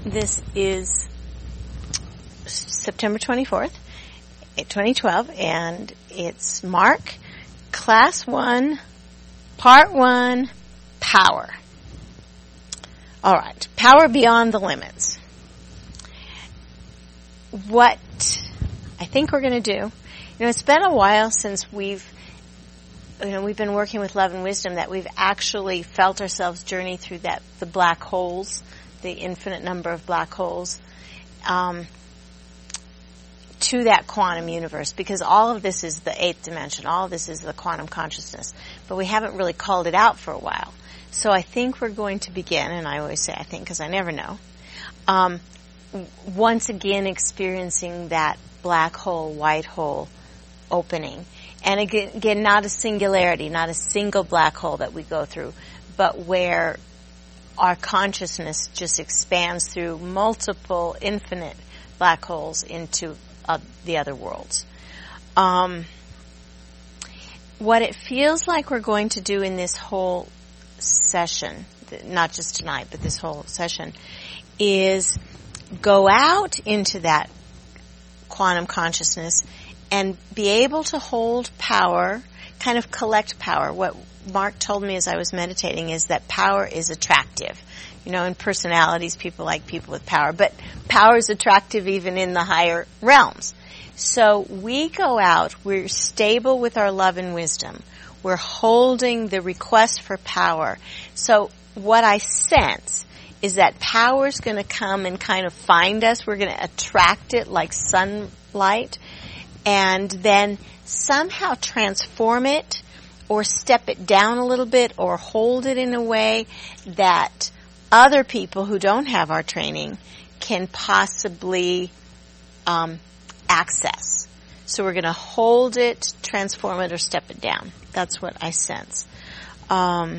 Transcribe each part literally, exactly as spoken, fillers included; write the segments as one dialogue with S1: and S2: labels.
S1: This is September twenty-fourth, twenty twelve, and it's Mark, Class one, Part one, Power. All right, Power Beyond the Limits. What I think we're going to do, you know, it's been a while since we've, you know, we've been working with Love and Wisdom, that we've actually felt ourselves journey through that, the black holes, the infinite number of black holes, um, to that quantum universe, because all of this is the eighth dimension, all of this is the quantum consciousness, but we haven't really called it out for a while. So I think we're going to begin, and I always say I think because I never know, um, once again experiencing that black hole, white hole opening. And again, again, not a singularity, not a single black hole that we go through, but where our consciousness just expands through multiple infinite black holes into uh, the other worlds. Um, what it feels like we're going to do in this whole session, not just tonight, but this whole session, is go out into that quantum consciousness and be able to hold power, kind of collect power. What Mark told me as I was meditating is that power is attractive. You know, in personalities, people like people with power, but power is attractive even in the higher realms. So we go out, we're stable with our love and wisdom. We're holding the request for power. So what I sense is that power is going to come and kind of find us. We're going to attract it like sunlight, and then somehow transform it or step it down a little bit or hold it in a way that other people who don't have our training can possibly um, access. So we're going to hold it, transform it, or step it down. That's what I sense. Um,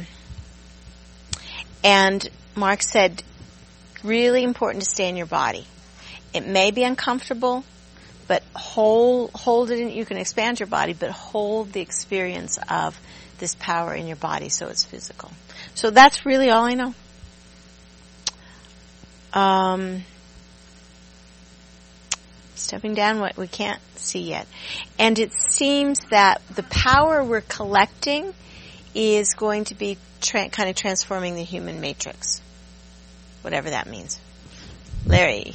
S1: and Mark said, really important to stay in your body. It may be uncomfortable, but hold, hold it in, you can expand your body, but hold the experience of this power in your body so it's physical. So that's really all I know. Um, stepping down what we can't see yet. And it seems that the power we're collecting is going to be tra- kind of transforming the human matrix. Whatever that means. Larry.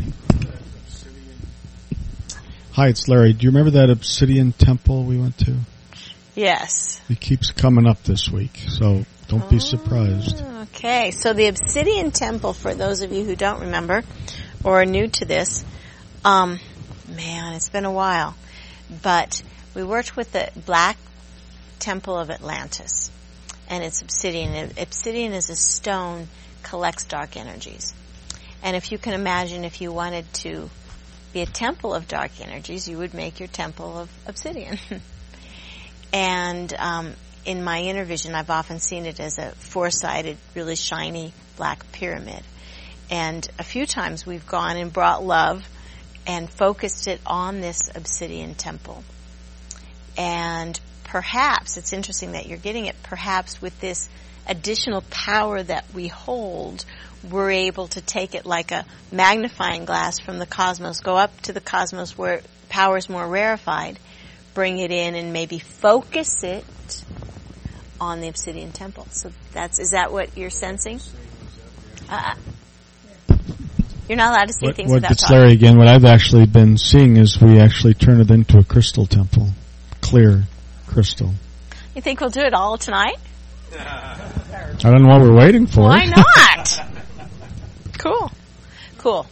S2: Hi, it's Larry. Do you remember that Obsidian Temple we went to?
S1: Yes.
S2: It keeps coming up this week, so don't
S1: oh,
S2: be surprised.
S1: Okay, so the Obsidian Temple, for those of you who don't remember or are new to this, um, man, it's been a while, but we worked with the Black Temple of Atlantis, and it's obsidian. Obsidian is a stone, collects dark energies. And if you can imagine, if you wanted to be a temple of dark energies, you would make your temple of obsidian. And um, in my inner vision, I've often seen it as a four-sided, really shiny black pyramid. And a few times we've gone and brought love and focused it on this obsidian temple. And perhaps, it's interesting that you're getting it, perhaps with this additional power that we hold, we're able to take it like a magnifying glass from the cosmos, go up to the cosmos where power is more rarefied, bring it in and maybe focus it on the Obsidian Temple. So that's, is that what you're sensing? Uh, you're not allowed to see
S2: what,
S1: things
S2: what
S1: without
S2: it's
S1: talking.
S2: Larry again. What I've actually been seeing is we actually turn it into a crystal temple. Clear crystal.
S1: You think we'll do it all tonight?
S2: I don't know what we're waiting for.
S1: Why not? Cool. Cool.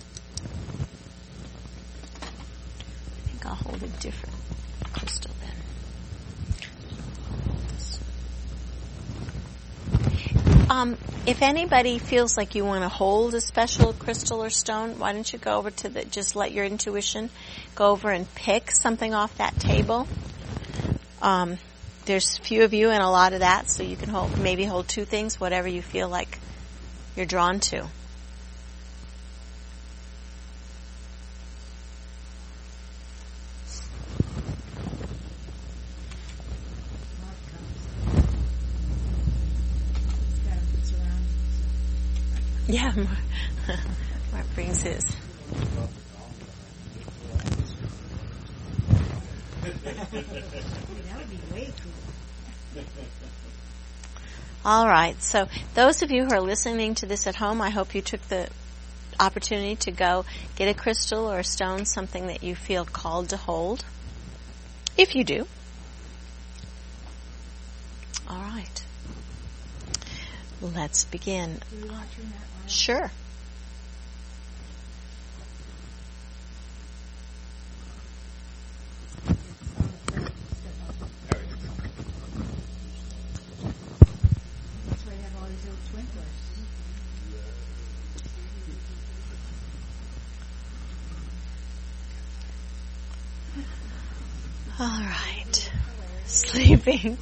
S1: I think I'll hold a different crystal then. Um, if anybody feels like you want to hold a special crystal or stone, why don't you go over to the, just let your intuition go over and pick something off that table. Um, there's a few of you and a lot of that, so you can hold, maybe hold two things, whatever you feel like you're drawn to. Yeah, Mark Mark brings his. All right, so those of you who are listening to this at home, I hope you took the opportunity to go get a crystal or a stone, something that you feel called to hold. If you do. All right. Let's begin.
S3: Do you want to turn that light on?
S1: Sure.
S3: That's why you have all these little twinklers.
S1: All right. Sleeping.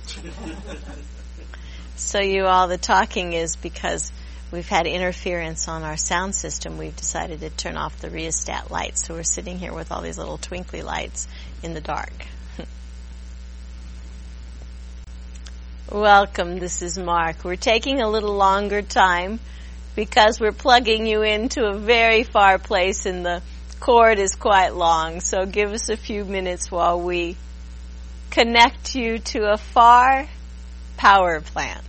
S1: So you all, the talking is because we've had interference on our sound system. We've decided to turn off the rheostat lights. So we're sitting here with all these little twinkly lights in the dark. Welcome, this is Mark. We're taking a little longer time because we're plugging you into a very far place and the cord is quite long. So give us a few minutes while we connect you to a far power plant.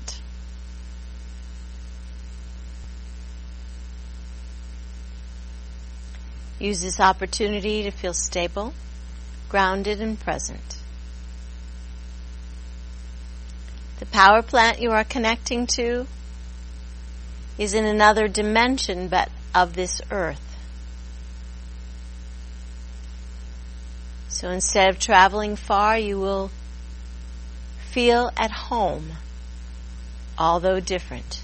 S1: Use this opportunity to feel stable, grounded, and present. The power plant you are connecting to is in another dimension but of this earth. So instead of traveling far, you will feel at home, although different.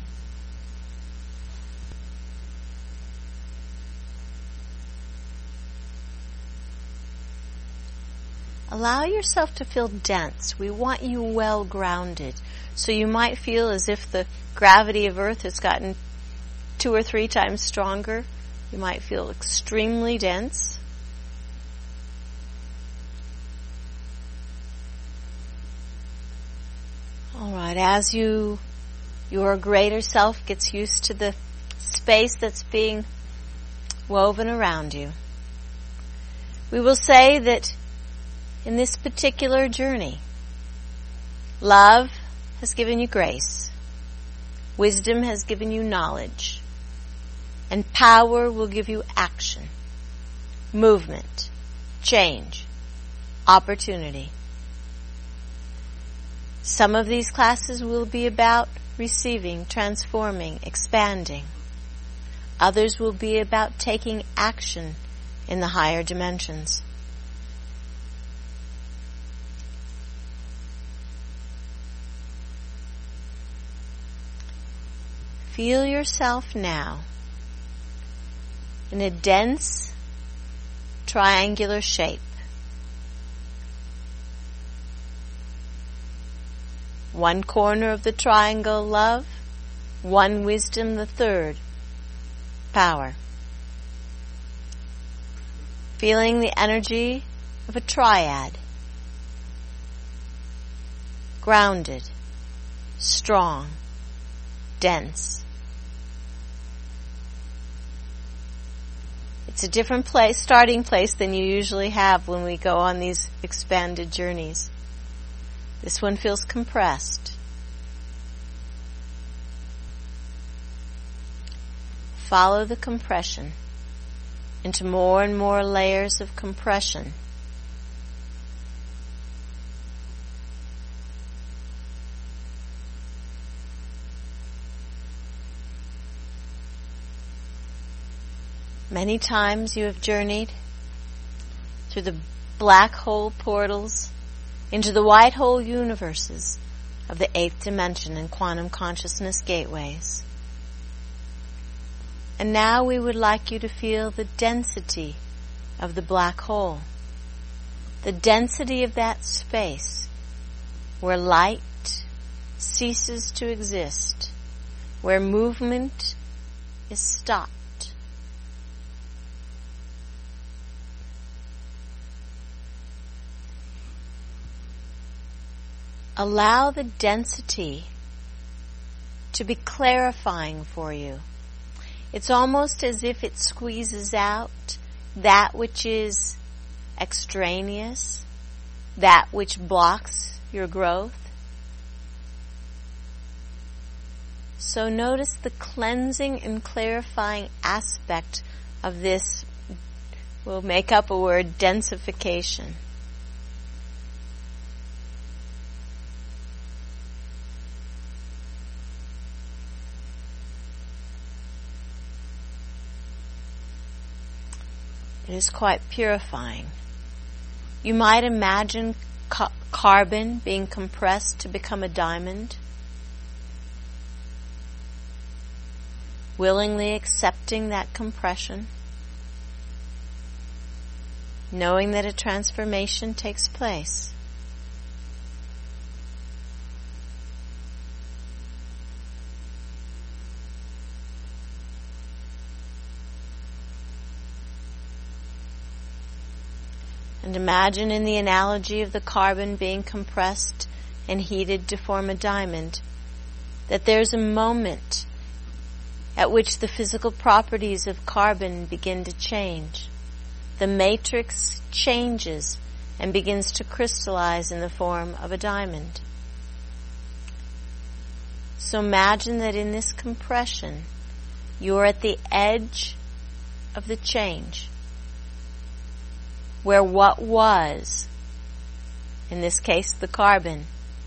S1: Allow yourself to feel dense. We want you well grounded. So you might feel as if the gravity of Earth has gotten two or three times stronger. You might feel extremely dense. All right, as you, your greater self gets used to the space that's being woven around you, we will say that in this particular journey, love has given you grace, wisdom has given you knowledge, and power will give you action, movement, change, opportunity. Some of these classes will be about receiving, transforming, expanding. Others will be about taking action in the higher dimensions. Feel yourself now in a dense triangular shape. One corner of the triangle, love. One wisdom, the third, power. Feeling the energy of a triad. Grounded, strong, dense. It's a different place, starting place than you usually have when we go on these expanded journeys. This one feels compressed. Follow the compression into more and more layers of compression. Many times you have journeyed through the black hole portals into the white hole universes of the eighth dimension and quantum consciousness gateways. And now we would like you to feel the density of the black hole, the density of that space where light ceases to exist, where movement is stopped. Allow the density to be clarifying for you. It's almost as if it squeezes out that which is extraneous, that which blocks your growth. So notice the cleansing and clarifying aspect of this. We'll make up a word, densification. It is quite purifying. You might imagine ca- carbon being compressed to become a diamond, willingly accepting that compression, knowing that a transformation takes place. And imagine in the analogy of the carbon being compressed and heated to form a diamond, that there's a moment at which the physical properties of carbon begin to change. The matrix changes and begins to crystallize in the form of a diamond. So imagine that in this compression, you're at the edge of the change, where what was, in this case the carbon,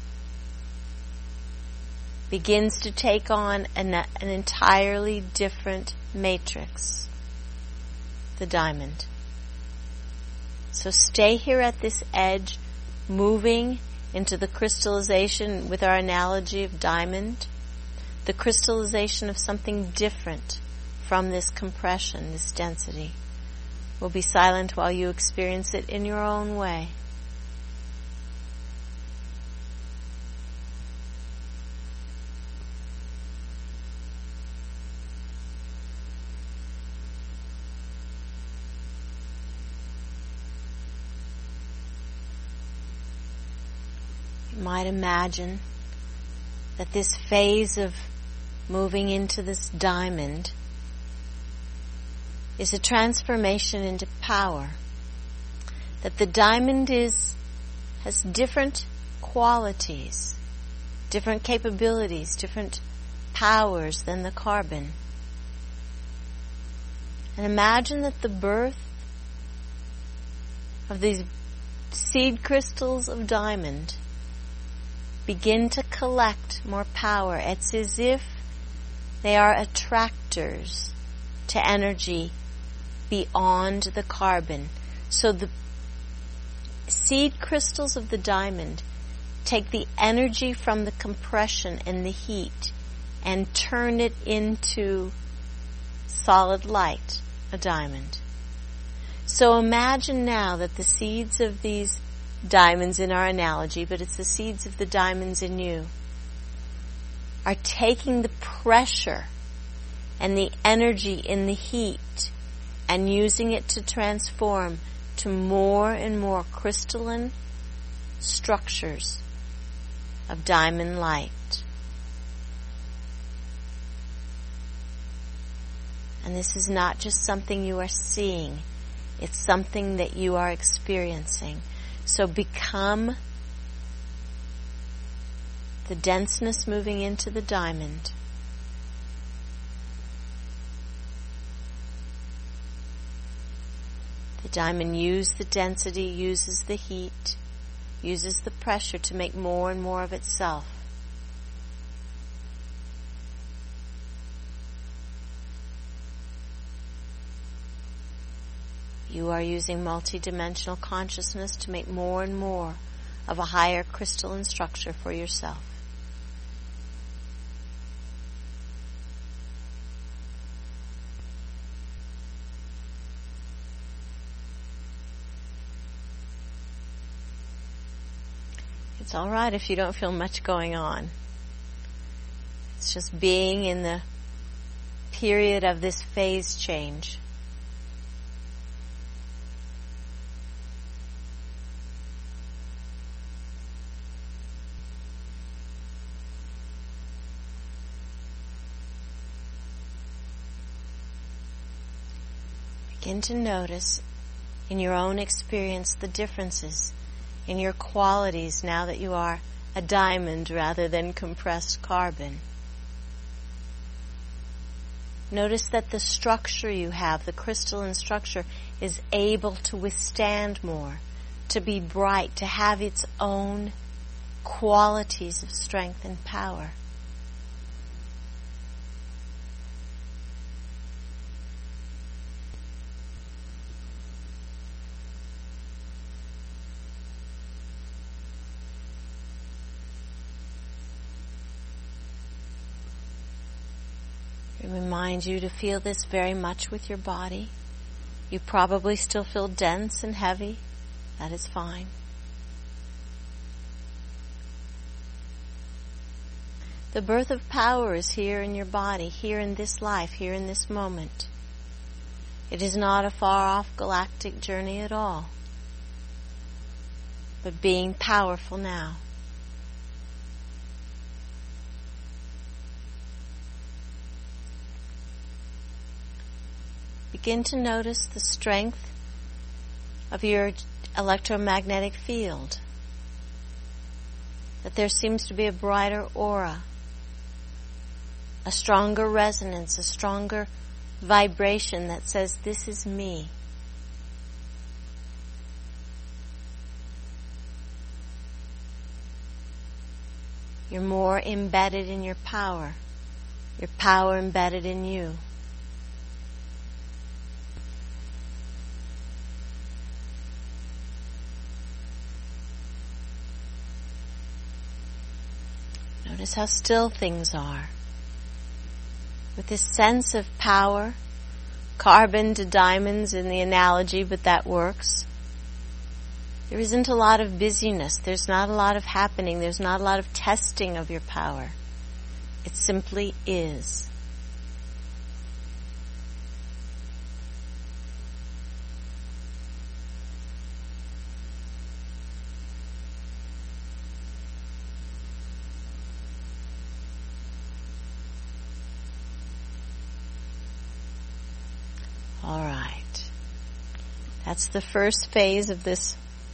S1: begins to take on an, an entirely different matrix, the diamond. So stay here at this edge, moving into the crystallization with our analogy of diamond, the crystallization of something different from this compression, this density. We'll be silent while you experience it in your own way. You might imagine that this phase of moving into this diamond is a transformation into power. That the diamond is has different qualities, different capabilities, different powers than the carbon. And imagine that the birth of these seed crystals of diamond begin to collect more power. It's as if they are attractors to energy beyond the carbon. So the seed crystals of the diamond take the energy from the compression and the heat and turn it into solid light, a diamond. So imagine now that the seeds of these diamonds in our analogy, but it's the seeds of the diamonds in you, are taking the pressure and the energy in the heat and using it to transform to more and more crystalline structures of diamond light. And this is not just something you are seeing, it's something that you are experiencing. So become the denseness moving into the diamond. The diamond uses the density, uses the heat, uses the pressure to make more and more of itself. You are using multidimensional consciousness to make more and more of a higher crystalline structure for yourself. It's all right if you don't feel much going on. It's just being in the period of this phase change. Begin to notice in your own experience the differences in your qualities now that you are a diamond rather than compressed carbon. Notice that the structure you have, the crystalline structure, is able to withstand more, to be bright, to have its own qualities of strength and power. I remind you to feel this very much with your body. You probably still feel dense and heavy. That is fine. The birth of power is here in your body, here in this life, here in this moment. It is not a far-off galactic journey at all, but being powerful now. Begin to notice the strength of your electromagnetic field, that there seems to be a brighter aura, a stronger resonance, a stronger vibration that says, this is me. You're more embedded in your power, your power embedded in you. Notice how still things are. With this sense of power, carbon to diamonds in the analogy, but that works. There isn't a lot of busyness. There's not a lot of happening. There's not a lot of testing of your power. It simply is. All right. That's the first phase of this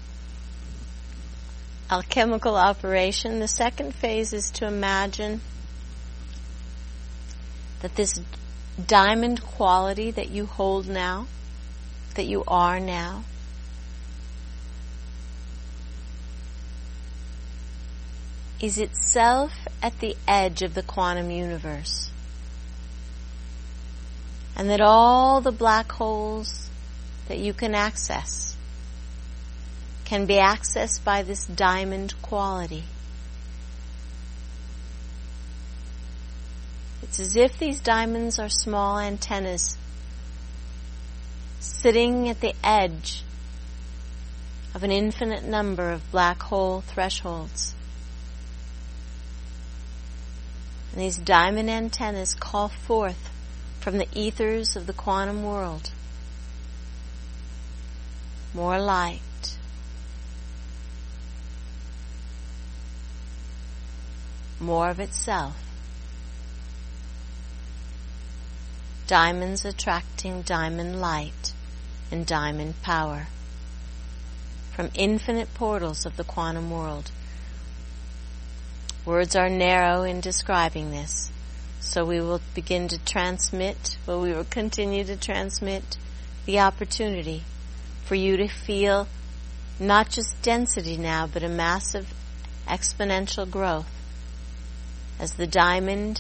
S1: alchemical operation. The second phase is to imagine that this diamond quality that you hold now, that you are now, is itself at the edge of the quantum universe. And that all the black holes that you can access can be accessed by this diamond quality. It's as if these diamonds are small antennas sitting at the edge of an infinite number of black hole thresholds. And these diamond antennas call forth from the ethers of the quantum world more light, more of itself. Diamonds attracting diamond light and diamond power from infinite portals of the quantum world. Words are narrow in describing this, so we will begin to transmit, well, we will continue to transmit the opportunity for you to feel not just density now, but a massive exponential growth as the diamond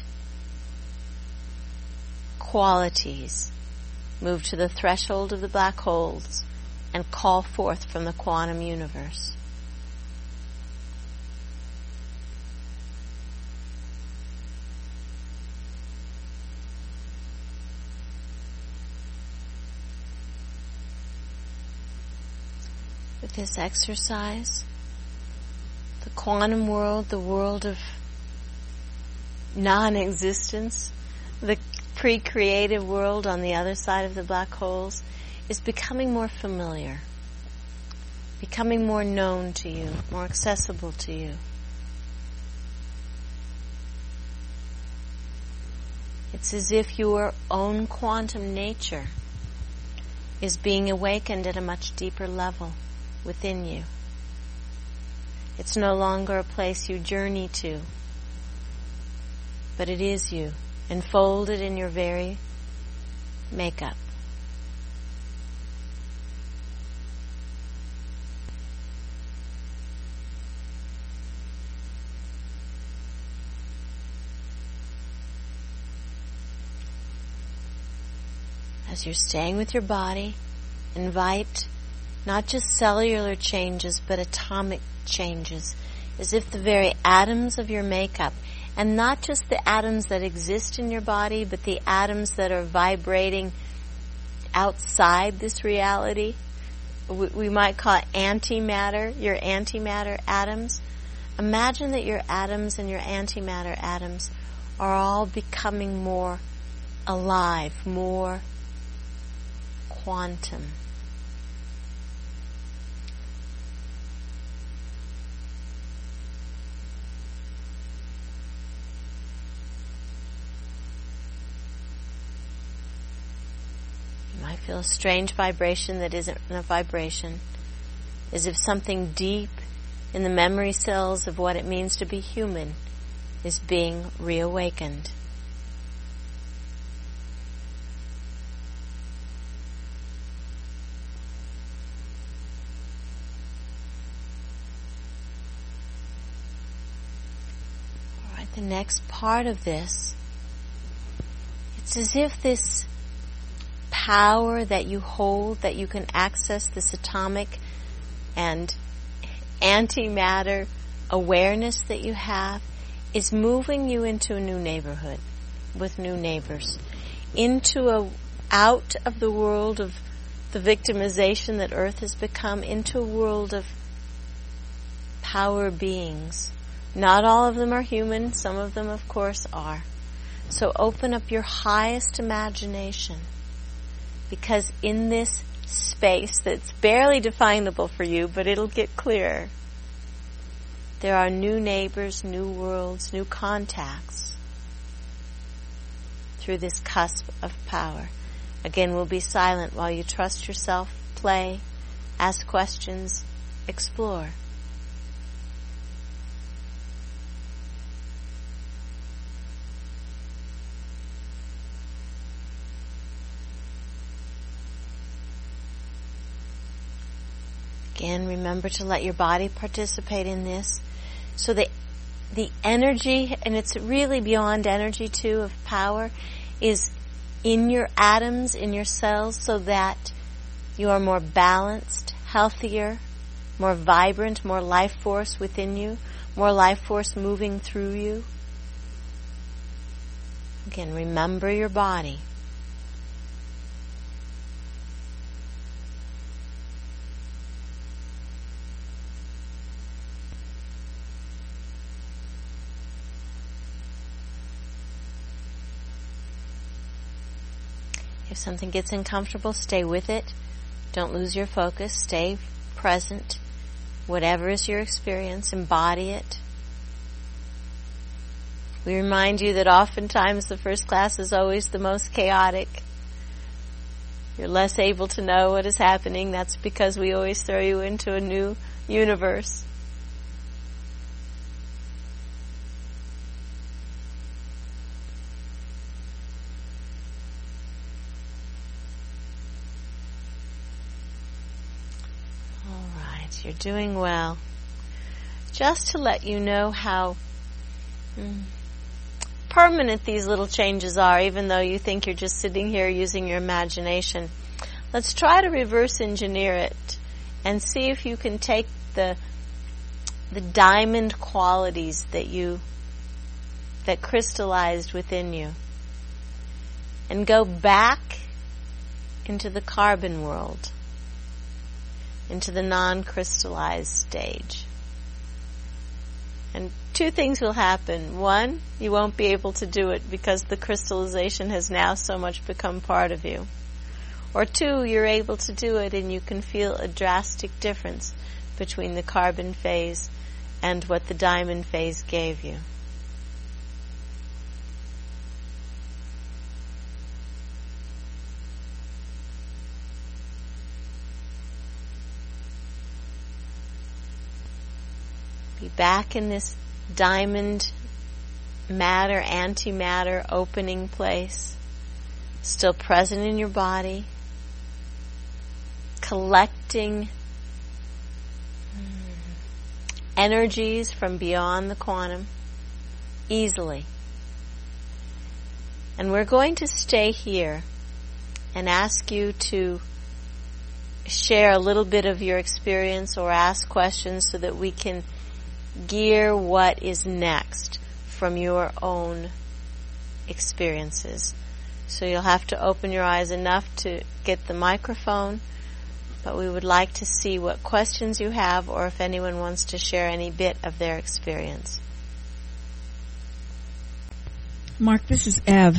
S1: qualities move to the threshold of the black holes and call forth from the quantum universe. With this exercise, the quantum world, the world of non-existence, the pre-creative world on the other side of the black holes, is becoming more familiar, becoming more known to you, more accessible to you. It's as if your own quantum nature is being awakened at a much deeper level within you. It's no longer a place you journey to, but it is you, enfolded in your very makeup. As you're staying with your body, invite not just cellular changes, but atomic changes, as if the very atoms of your makeup, and not just the atoms that exist in your body, but the atoms that are vibrating outside this reality. We, we might call it antimatter, your antimatter atoms. Imagine that your atoms and your antimatter atoms are all becoming more alive, more quantum. You might feel a strange vibration that isn't a vibration, as if something deep in the memory cells of what it means to be human is being reawakened. The next part of this, it's as if this power that you hold, that you can access, this atomic and antimatter awareness that you have, is moving you into a new neighborhood with new neighbors, into a out of the world of the victimization that Earth has become, into a world of power beings. Not all of them are human, some of them of course are. So open up your highest imagination, because in this space that's barely definable for you, but it'll get clearer, there are new neighbors, new worlds, new contacts through this cusp of power. Again, we'll be silent while you trust yourself, play, ask questions, explore. Again, remember to let your body participate in this, so that the energy, and it's really beyond energy too, of power, is in your atoms, in your cells, so that you are more balanced, healthier, more vibrant, more life force within you, more life force moving through you. Again, remember your body. If something gets uncomfortable, stay with it. Don't lose your focus. Stay present. Whatever is your experience, embody it. We remind you that oftentimes the first class is always the most chaotic. You're less able to know what is happening. That's because we always throw you into a new universe. You're doing well. Just to let you know how mm, permanent these little changes are, even though you think you're just sitting here using your imagination, let's try to reverse engineer it and see if you can take the the diamond qualities that you that crystallized within you and go back into the carbon world, into the non-crystallized stage. And two things will happen. One, you won't be able to do it because the crystallization has now so much become part of you. Or two, you're able to do it and you can feel a drastic difference between the carbon phase and what the diamond phase gave you. Be back in this diamond matter, antimatter opening place, still present in your body, collecting energies from beyond the quantum easily. And we're going to stay here and ask you to share a little bit of your experience or ask questions so that we can gear what is next from your own experiences. So you'll have to open your eyes enough to get the microphone, but we would like to see what questions you have or if anyone wants to share any bit of their experience.
S4: Mark, this is Ev.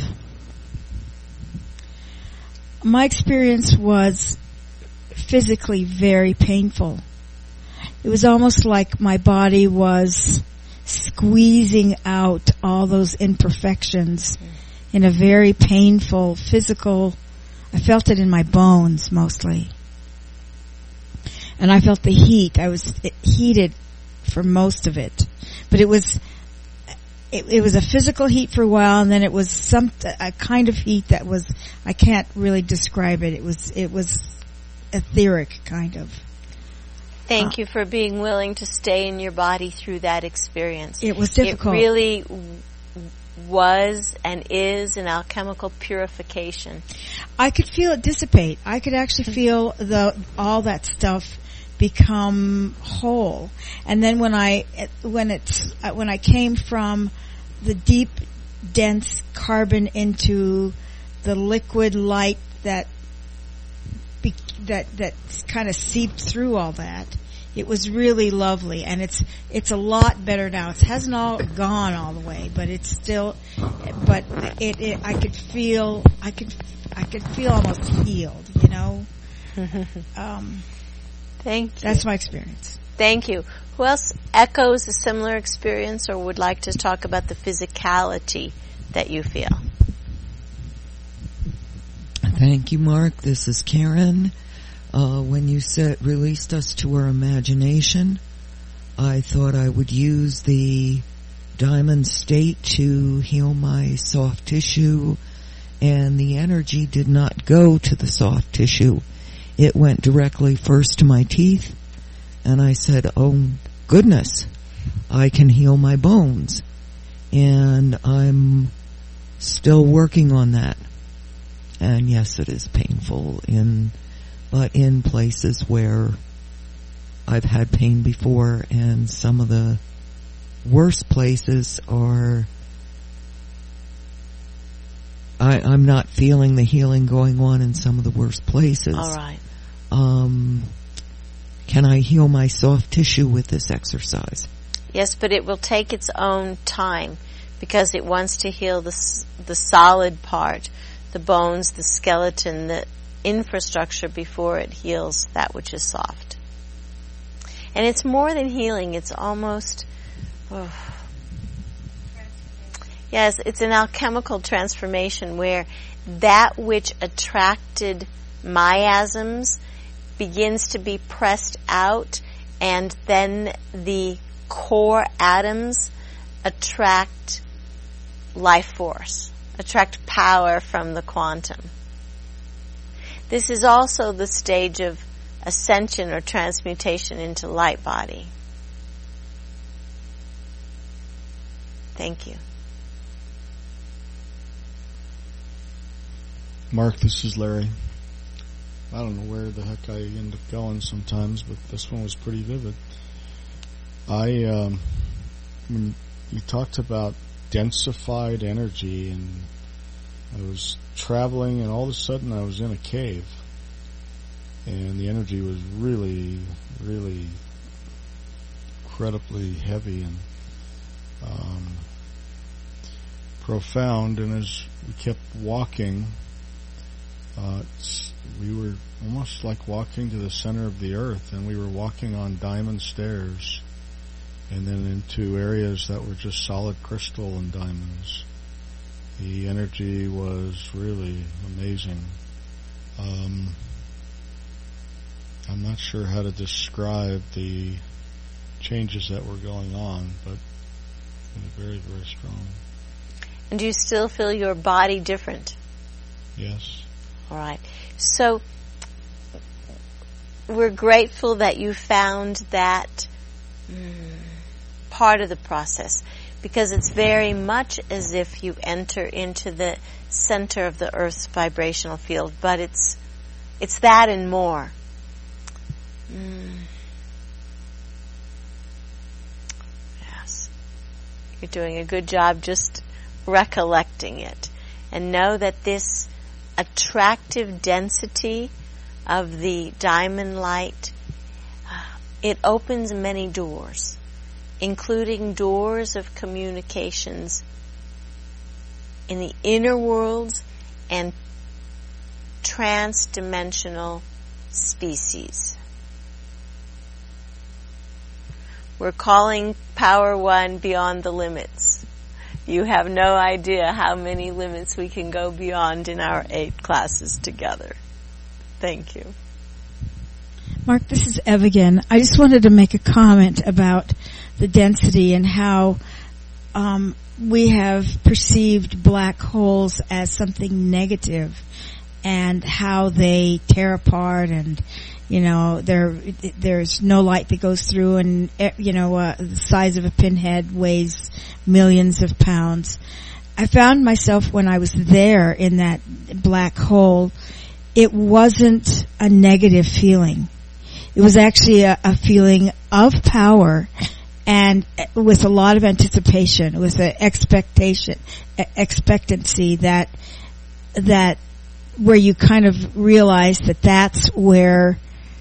S4: My experience was physically very painful. It was almost like my body was squeezing out all those imperfections in a very painful physical. I felt it in my bones mostly. And I felt the heat. I was heated for most of it. But it was it, it was a physical heat for a while, and then it was some a kind of heat that was, I can't really describe it. It was it was etheric kind of.
S1: Thank
S4: uh,
S1: you for being willing to stay in your body through that experience.
S4: It was difficult.
S1: It really was and is an alchemical purification.
S4: I could feel it dissipate. I could actually feel the all that stuff become whole. And then when I when it's when I came from the deep, dense carbon into the liquid light that be, that that kind of seeped through all that, it was really lovely, and it's it's a lot better now. It hasn't all gone all the way, but it's still. But it, it I could feel I could I could feel almost healed, you know. um,
S1: Thank you.
S4: That's my experience.
S1: Thank you. Who else echoes a similar experience or would like to talk about the physicality that you feel?
S5: Thank you, Mark. This is Karen. Uh, when you said released us to our imagination, I thought I would use the diamond state to heal my soft tissue, and the energy did not go to the soft tissue. It went directly first to my teeth, and I said, oh goodness, I can heal my bones. And I'm still working on that. And yes, it is painful in, but in places where I've had pain before, and some of the worst places are, I, I'm not feeling the healing going on in some of the worst places.
S1: All right.
S5: Um, can I heal my soft tissue with this exercise?
S1: Yes, but it will take its own time because it wants to heal the the solid part, the bones, the skeleton, the infrastructure before it heals that which is soft. And it's more than healing. It's almost, oh. Yes, it's an alchemical transformation where that which attracted miasms begins to be pressed out, and then the core atoms attract life force, attract power from the quantum. This is also the stage of ascension or transmutation into light body. Thank you.
S2: Mark, this is Larry. I don't know where the heck I end up going sometimes, but this one was pretty vivid. I, um, when you talked about densified energy, and I was traveling, and all of a sudden I was in a cave, and the energy was really, really incredibly heavy and um, profound. And as we kept walking, uh, we were almost like walking to the center of the earth, and we were walking on diamond stairs, and then into areas that were just solid crystal and diamonds. The energy was really amazing. Um, I'm not sure how to describe the changes that were going on, but very, very strong.
S1: And do you still feel your body different?
S2: Yes.
S1: All right. So we're grateful that you found that mm, part of the process, because it's very much as if you enter into the center of the Earth's vibrational field, but it's it's that and more. Mm. Yes. You're doing a good job just recollecting it. And know that this attractive density of the diamond light, it opens many doors, including doors of communications in the inner worlds and trans-dimensional species. We're calling Power One Beyond the Limits. You have no idea how many limits we can go beyond in our eight classes together. Thank you.
S4: Mark, this is Ev again. I just wanted to make a comment about the density and how um, we have perceived black holes as something negative, and how they tear apart, and you know there there's no light that goes through, and you know uh, the size of a pinhead weighs millions of pounds. I found myself when I was there in that black hole, it wasn't a negative feeling. It was actually a, a feeling of power, and with a lot of anticipation, with an expectation, expectancy that that where you kind of realize that that's where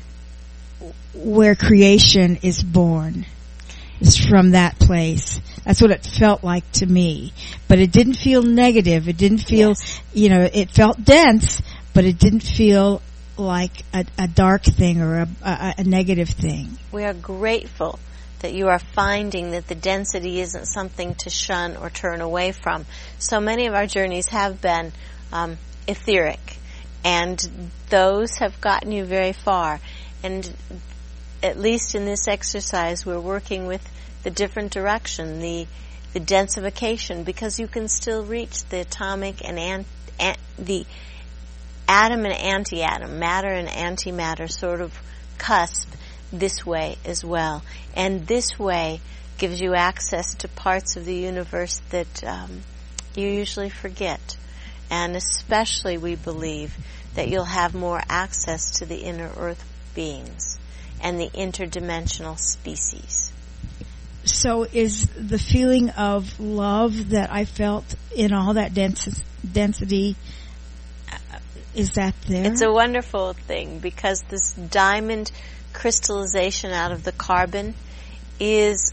S4: where creation is born, is from that place. That's what it felt like to me. But it didn't feel negative. It didn't feel, yes. you know, it felt dense, but it didn't feel like a, a dark thing or a, a, a negative thing.
S1: We are grateful that you are finding that the density isn't something to shun or turn away from. So many of our journeys have been um, etheric, and those have gotten you very far. And at least in this exercise, we're working with the different direction, the the densification, because you can still reach the atomic and an, an, the atom and anti-atom, matter and antimatter sort of cusp this way as well. And this way gives you access to parts of the universe that um, you usually forget. And especially we believe that you'll have more access to the inner earth beings and the interdimensional species.
S4: So is the feeling of love that I felt in all that dens- density, uh, is that there?
S1: It's a wonderful thing, because this diamond crystallization out of the carbon is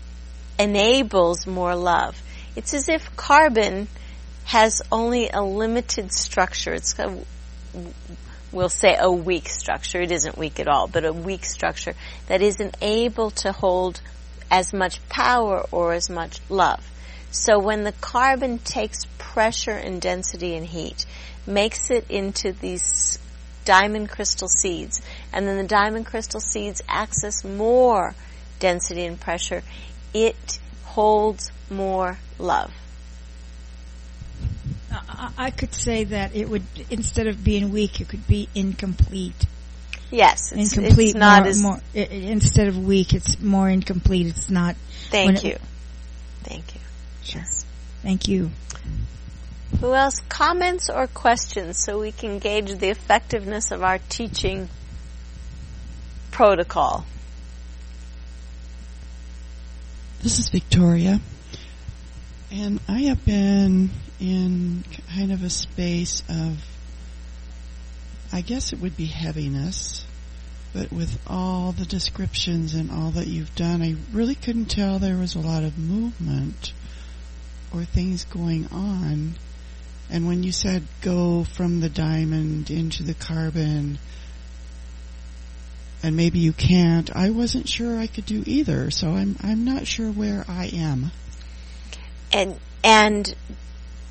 S1: enables more love. It's as if carbon has only a limited structure. It's a, we'll say a weak structure. It isn't weak at all, but a weak structure that isn't able to hold as much power or as much love. So when the carbon takes pressure and density and heat, makes it into these diamond crystal seeds, and then the diamond crystal seeds access more density and pressure, it holds more love.
S4: I could say that it would, instead of being weak, it could be incomplete.
S1: Yes, it's,
S4: incomplete.
S1: It's not
S4: more,
S1: as
S4: more, it, instead of weak, it's more incomplete. It's not.
S1: Thank you.
S4: It,
S1: Thank you.
S4: Sure.
S1: Yes.
S4: Thank you.
S1: Who else? Comments or questions, so we can gauge the effectiveness of our teaching protocol.
S6: This is Victoria, and I have been in kind of a space of, I guess it would be heaviness, but with all the descriptions and all that you've done, I really couldn't tell there was a lot of movement or things going on. And when you said go from the diamond into the carbon, and maybe you can't, I wasn't sure I could do either, so I'm I'm not sure where I am.
S1: And and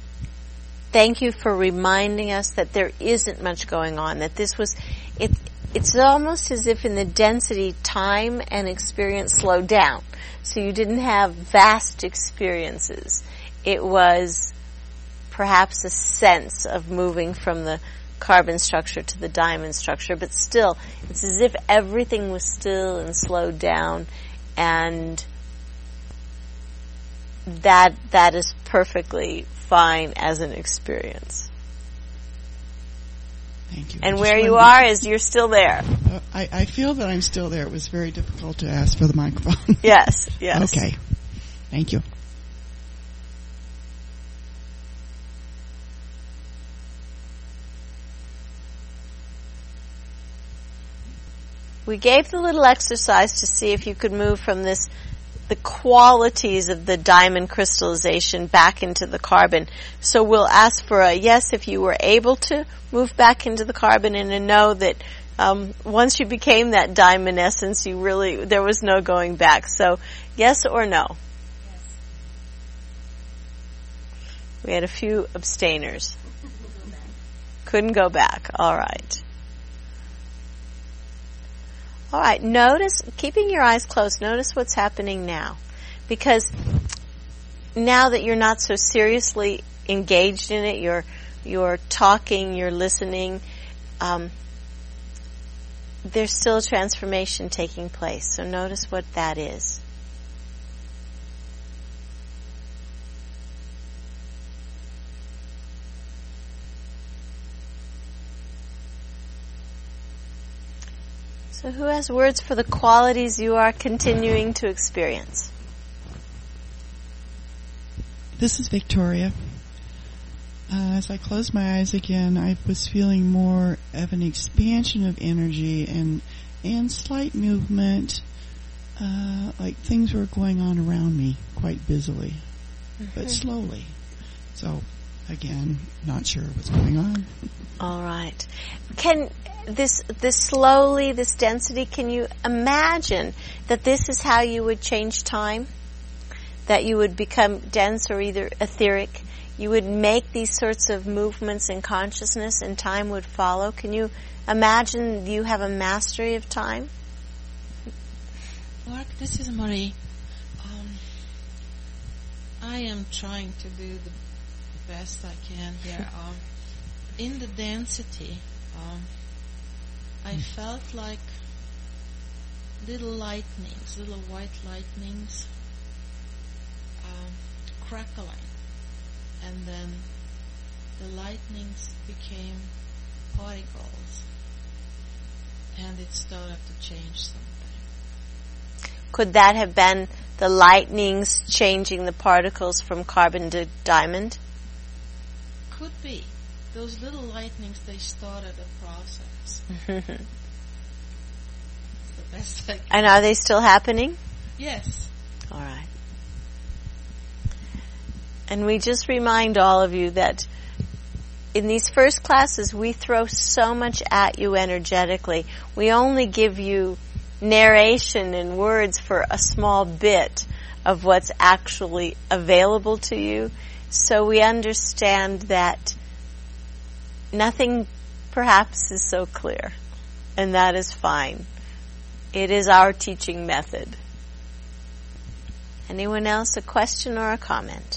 S1: thank you for reminding us that there isn't much going on, that this was, it, it's almost as if in the density, time and experience slowed down. So you didn't have vast experiences. It was perhaps a sense of moving from the carbon structure to the diamond structure, but still, it's as if everything was still and slowed down, and that that is perfectly fine as an experience.
S6: Thank you.
S1: And
S6: I
S1: where
S6: just
S1: you
S6: wanted-
S1: are is you're still there.
S6: Uh, I, I feel that I'm still there. It was very difficult to ask for the microphone.
S1: Yes, yes.
S6: Okay. Thank you.
S1: We gave the little exercise to see if you could move from this, the qualities of the diamond crystallization back into the carbon. So we'll ask for a yes if you were able to move back into the carbon, and a no that um, once you became that diamond essence, you really, there was no going back. So yes or no? Yes. We had a few abstainers. Couldn't go back. All right. All right, notice, keeping your eyes closed, notice what's happening now. Because now that you're not so seriously engaged in it, you're you're talking, you're listening, um, there's still a transformation taking place. So notice what that is. So who has words for the qualities you are continuing to experience?
S6: This is Victoria. Uh, as I closed my eyes again, I was feeling more of an expansion of energy and and slight movement, uh, like things were going on around me quite busily, mm-hmm. but slowly. So, again, not sure what's going on.
S1: All right. Can this this slowly, this density, can you imagine that this is how you would change time? That you would become dense or either etheric? You would make these sorts of movements in consciousness and time would follow? Can you imagine you have a mastery of time?
S7: Mark, this is Marie. Um, I am trying to do the best I can here. Um, in the density, um, I felt like little lightnings, little white lightnings, um, crackling. And then the lightnings became particles, and it started to change something.
S1: Could that have been the lightnings changing the particles from carbon to diamond?
S7: Could be. Those little lightnings, they started a process. It's the best I can.
S1: And are they still happening?
S7: Yes.
S1: All right. And we just remind all of you that in these first classes, we throw so much at you energetically. We only give you narration and words for a small bit of what's actually available to you. So we understand that nothing perhaps is so clear, and that is fine. It is our teaching method. Anyone else, a question or a comment?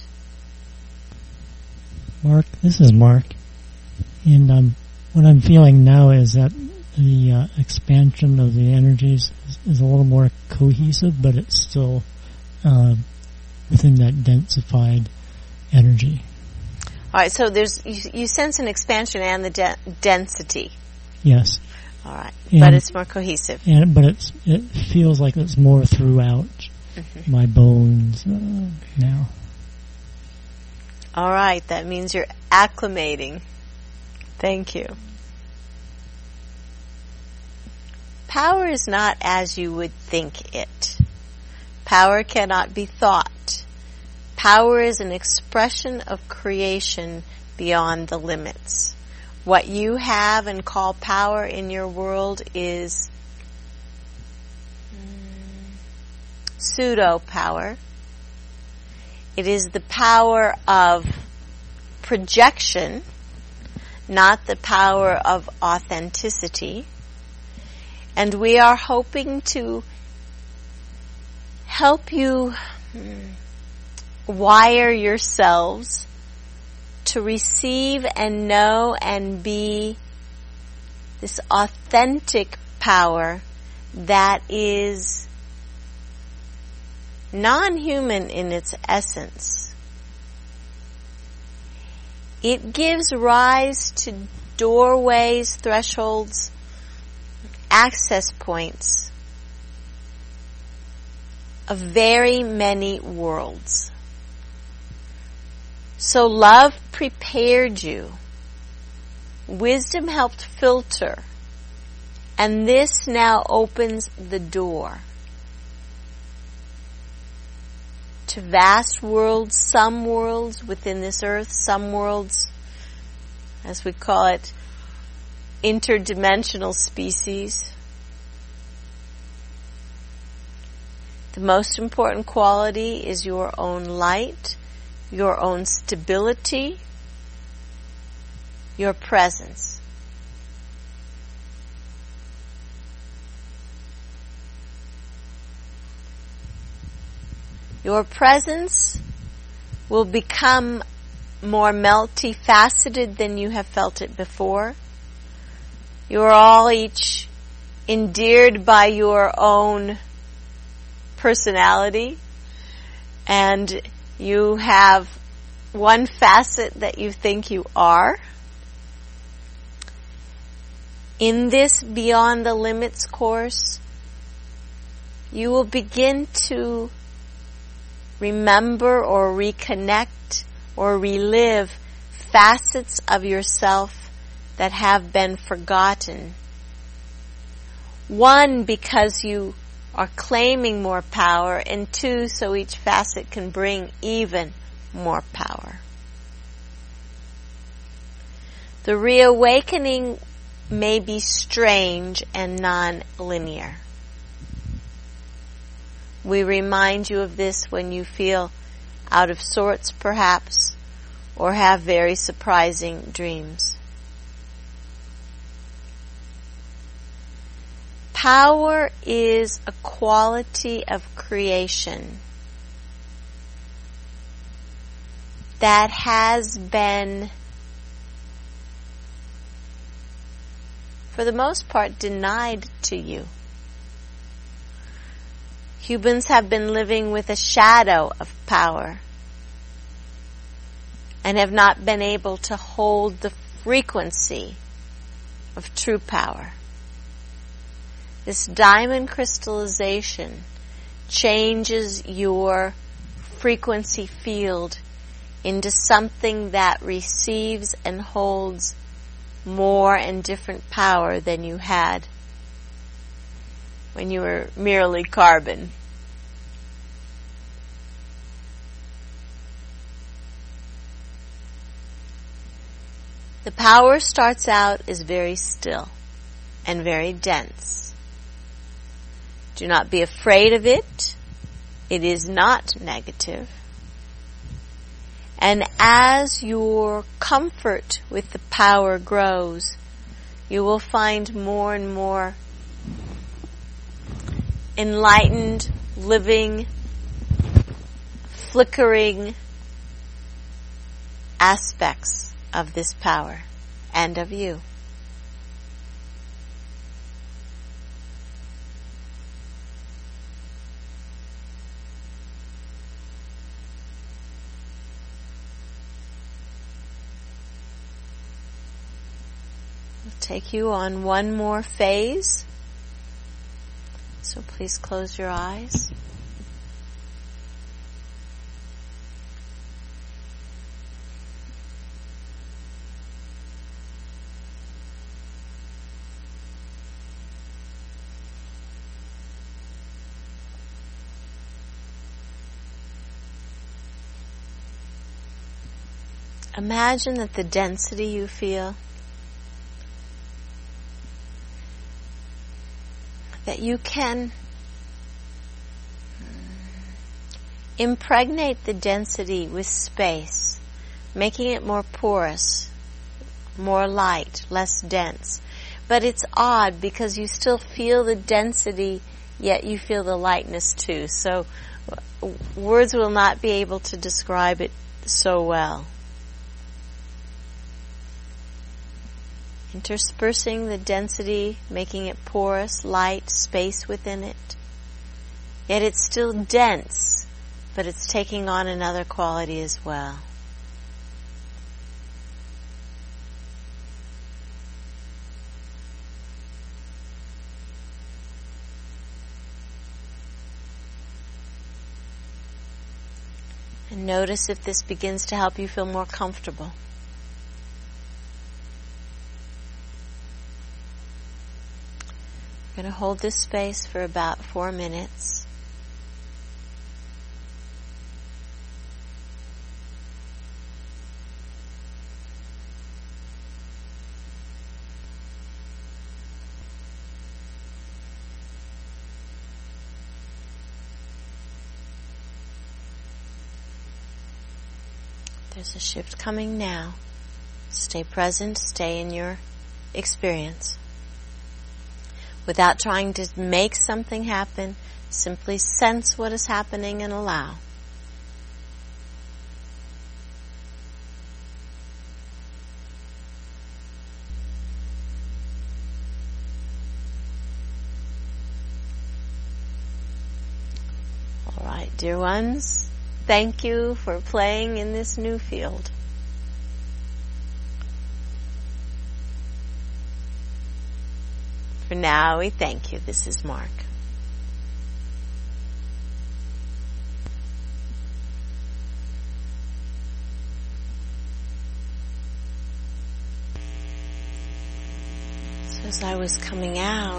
S8: Mark, this is Mark, and um, what I'm feeling now is that the uh, expansion of the energies is, is a little more cohesive, but it's still uh, within that densified energy.
S1: All right, so there's you, you sense an expansion and the de- density.
S8: Yes.
S1: All right,
S8: and,
S1: but it's more cohesive.
S8: And but it's it feels like it's more throughout mm-hmm. my bones uh, now.
S1: All right, that means you're acclimating. Thank you. Power is not as you would think it. Power cannot be thought. Power is an expression of creation beyond the limits. What you have and call power in your world is mm, pseudo-power. It is the power of projection, not the power of authenticity. And we are hoping to help you wire yourselves to receive and know and be this authentic power that is non-human in its essence. It gives rise to doorways, thresholds, access points of very many worlds. So love prepared you. Wisdom helped filter. And this now opens the door to vast worlds, some worlds within this earth, some worlds, as we call it, interdimensional species. The most important quality is your own light, your own stability, your presence. Your presence will become more multifaceted than you have felt it before. You are all each endeared by your own personality, and you have one facet that you think you are. In this Beyond the Limits course, you will begin to remember or reconnect or relive facets of yourself that have been forgotten. One, because you are claiming more power, and two, so each facet can bring even more power. The reawakening may be strange and non-linear. We remind you of this when you feel out of sorts, perhaps, or have very surprising dreams. Power is a quality of creation that has been, for the most part, denied to you. Humans have been living with a shadow of power and have not been able to hold the frequency of true power. This diamond crystallization changes your frequency field into something that receives and holds more and different power than you had when you were merely carbon. The power starts out as very still and very dense. Do not be afraid of it. It is not negative. And as your comfort with the power grows, you will find more and more enlightened, living, flickering aspects of this power and of you. We'll take you on one more phase. So please close your eyes. Imagine that the density you feel, that you can impregnate the density with space, making it more porous, more light, less dense. But it's odd because you still feel the density, yet you feel the lightness too. So w- words will not be able to describe it so well. Interspersing the density, making it porous, light, space within it. Yet it's still dense, but it's taking on another quality as well. And notice if this begins to help you feel more comfortable. I'm going to hold this space for about four minutes. There's a shift coming now. Stay present, stay in your experience. Without trying to make something happen, simply sense what is happening and allow. All right, dear ones, thank you for playing in this new field. For now, we thank you. This is Mark. So as I was coming out,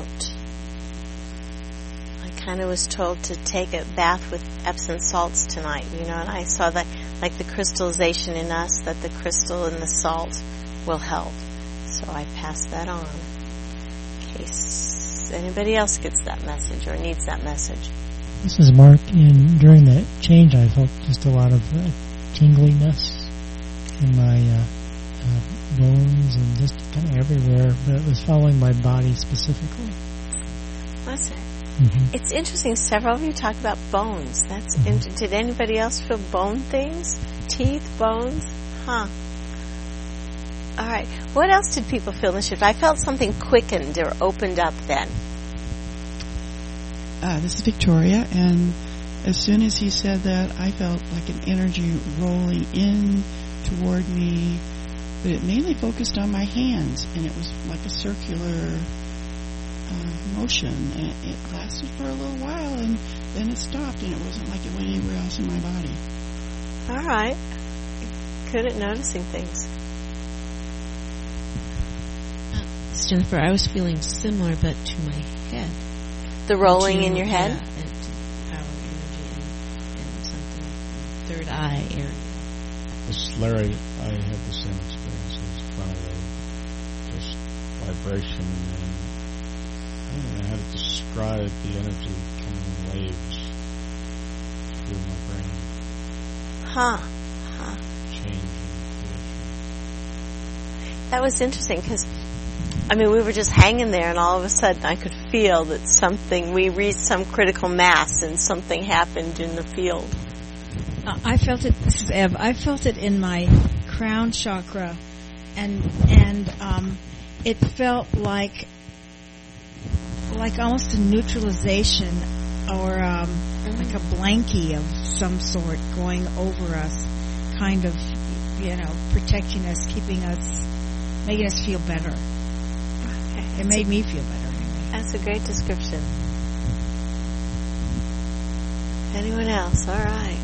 S1: I kind of was told to take a bath with Epsom salts tonight, you know, and I saw that, like the crystallization in us, that the crystal and the salt will help. So I passed that on. In case anybody else gets that message or needs that message.
S8: This is Mark, and during that change I felt just a lot of uh, tingliness in my uh, uh, bones and just kind of everywhere, but it was following my body specifically.
S1: Was it?
S8: Mm-hmm.
S1: It's interesting, several of you talk about bones. That's mm-hmm. int- Did anybody else feel bone things? Teeth, bones? Huh. All right. What else did people feel in the shift? I felt something quickened or opened up then.
S6: Uh, this is Victoria, and as soon as he said that, I felt like an energy rolling in toward me, but it mainly focused on my hands, and it was like a circular uh, motion, and it, it lasted for a little while, and then it stopped, and it wasn't like it went anywhere else in my body.
S1: All right. Good at noticing things.
S7: Jennifer, I was feeling similar, but to my head.
S1: The rolling
S7: to,
S1: in your head?
S7: Yeah, and to power energy and, and something, third eye area.
S2: This Larry, I had the same experience. It was kind of a just vibration, and I don't know how to describe the energy coming in waves through my brain.
S1: Huh. Huh.
S2: Change and creation.
S1: That was interesting because I mean, we were just hanging there, and all of a sudden I could feel that something, we reached some critical mass, and something happened in the field.
S4: Uh, I felt it, this is Ev, I felt it in my crown chakra, and and um, it felt like, like almost a neutralization, or um, mm-hmm. like a blankie of some sort going over us, kind of, you know, protecting us, keeping us, making us feel better. It made me feel better anyway.
S1: That's a great description. Anyone else? All right.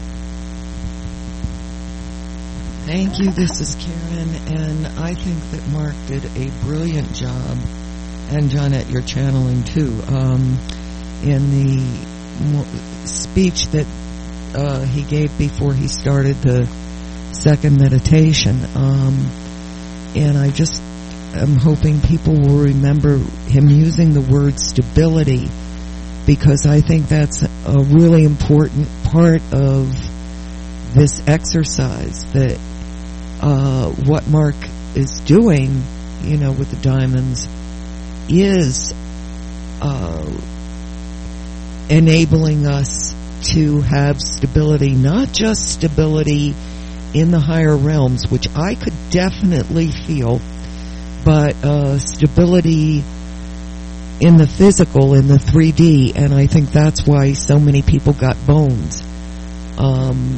S5: Thank you. This is Karen, and I think that Mark did a brilliant job, and Johnette, you're channeling too, um, in the speech that uh, he gave before he started the second meditation. Um, and I just I'm hoping people will remember him using the word stability, because I think that's a really important part of this exercise, that uh, what Mark is doing, you know, with the diamonds is uh, enabling us to have stability, not just stability in the higher realms, which I could definitely feel, but uh, stability in the physical, in the three D, and I think that's why so many people got bones. Um,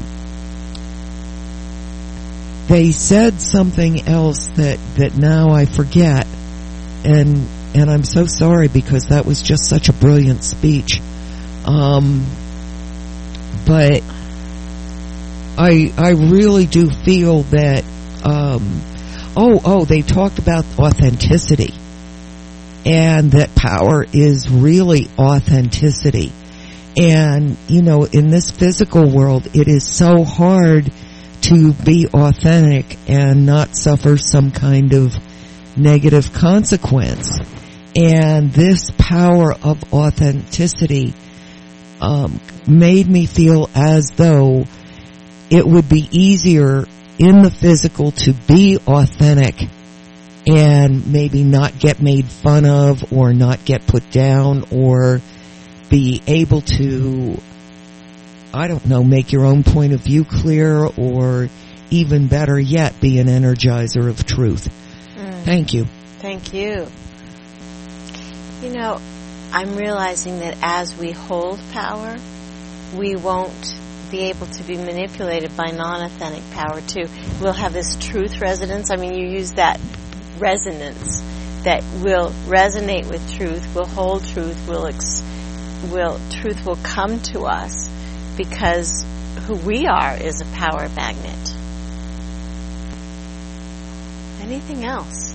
S5: they said something else that, that now I forget, and and I'm so sorry because that was just such a brilliant speech. Um, but I I really do feel that. Um, oh oh, they talked about authenticity, and that power is really authenticity. And you know, in this physical world, it is so hard to be authentic and not suffer some kind of negative consequence. And this power of authenticity um, made me feel as though it would be easier in the physical to be authentic and maybe not get made fun of or not get put down or be able to, I don't know, make your own point of view clear, or even better yet, be an energizer of truth. Mm. Thank you.
S1: Thank you. You know, I'm realizing that as we hold power, we won't be able to be manipulated by non-authentic power too. We'll have this truth resonance. I mean, you use that resonance that will resonate with truth, will hold truth, will ex- will truth will come to us because who we are is a power magnet. Anything else?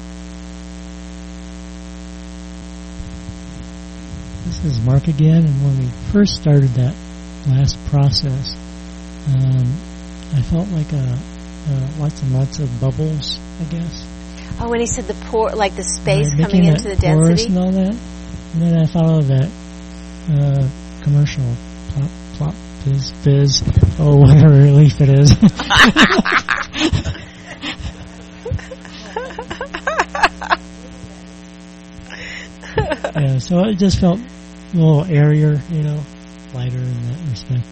S8: This is Mark again, and when we first started that last process, um, I felt like a, uh, lots and lots of bubbles, I guess.
S1: Oh, when he said the pour, like the space
S8: uh,
S1: coming into the density?
S8: And all that. And then I thought of that uh, commercial, plop, plop, fizz, fizz, oh, whatever relief it is. Yeah, so it just felt a little airier, you know, lighter in that respect.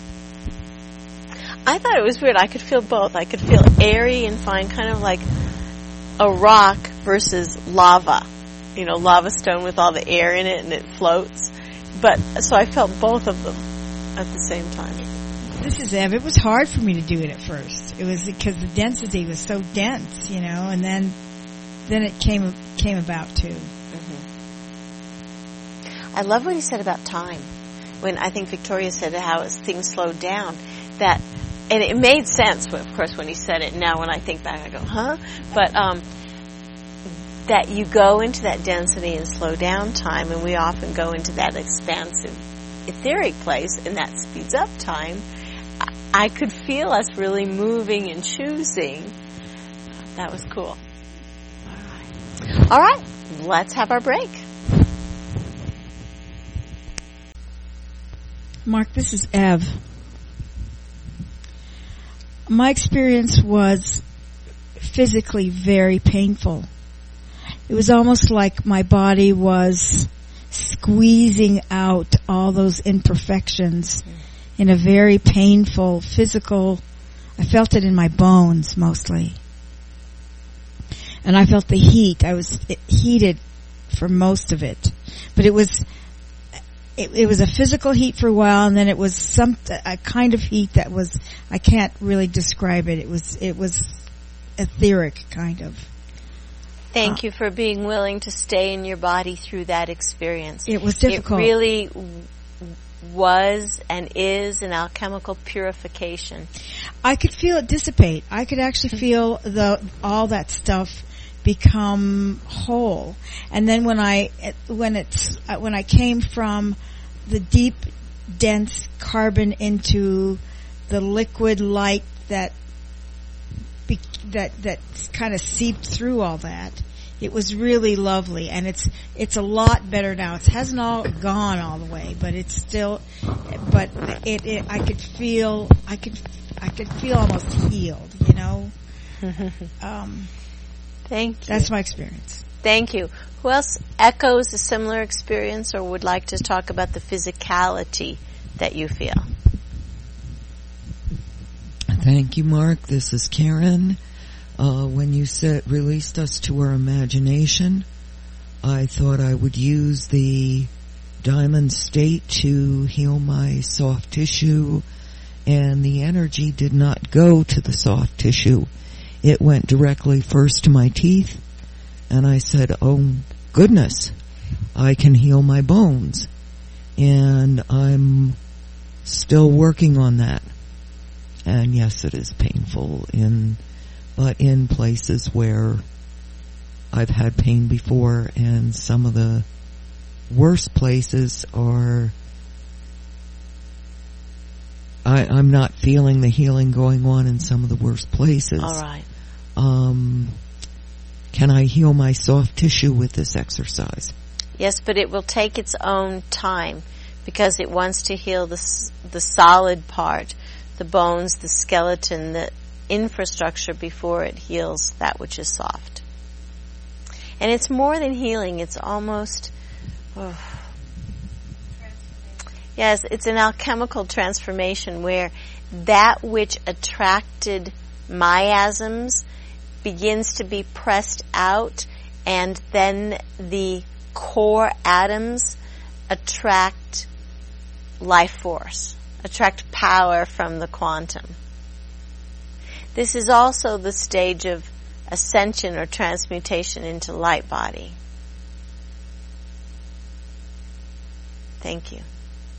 S1: I thought it was weird. I could feel both. I could feel airy and fine, kind of like a rock versus lava. You know, lava stone with all the air in it and it floats. But, so I felt both of them at the same time.
S4: This is Ev. It was hard for me to do it at first. It was because the density was so dense, you know, and then, then it came, came about too.
S1: I love what he said about time. When I think Victoria said how things slowed down, that, and it made sense, of course, when he said it. Now when I think back, I go, huh? But um, that you go into that density and slow down time, and we often go into that expansive, etheric place, and that speeds up time. I, I could feel us really moving and choosing. That was cool. All right. All right, let's have our break.
S4: Mark, this is Ev. My experience was physically very painful. It was almost like my body was squeezing out all those imperfections in a very painful physical, I felt it in my bones mostly. And I felt the heat. I was heated for most of it. But it was It, it was a physical heat for a while, and then it was some a kind of heat that was, I can't really describe it. It was it was etheric kind of.
S1: Thank
S4: uh,
S1: you for being willing to stay in your body through that experience.
S4: It was difficult.
S1: It really was and is an alchemical purification.
S4: I could feel it dissipate. I could actually feel the all that stuff become whole. And then when I when it's when I came from the deep dense carbon into the liquid light that be, that that kind of seeped through all that, it was really lovely, and it's it's a lot better now. It hasn't all gone all the way, but it's still but it, it I could feel I could I could feel almost healed, you know. um
S1: Thank you.
S4: That's my experience.
S1: Thank you. Who else echoes a similar experience or would like to talk about the physicality that you feel?
S5: Thank you, Mark. This is Karen. Uh, when you said released us to our imagination, I thought I would use the diamond state to heal my soft tissue, and the energy did not go to the soft tissue. It went directly first to my teeth, and I said, oh goodness, I can heal my bones. And I'm still working on that. And yes, it is painful in, but in places where I've had pain before, and some of the worst places are, I, I'm not feeling the healing going on in some of the worst places.
S1: All right.
S5: Um, can I heal my soft tissue with this exercise?
S1: Yes, but it will take its own time because it wants to heal the the solid part, the bones, the skeleton, the infrastructure before it heals that which is soft. And it's more than healing. It's almost, oh. Yes, it's an alchemical transformation where that which attracted miasms begins to be pressed out, and then the core atoms attract life force, attract power from the quantum. This is also the stage of ascension or transmutation into light body. Thank you.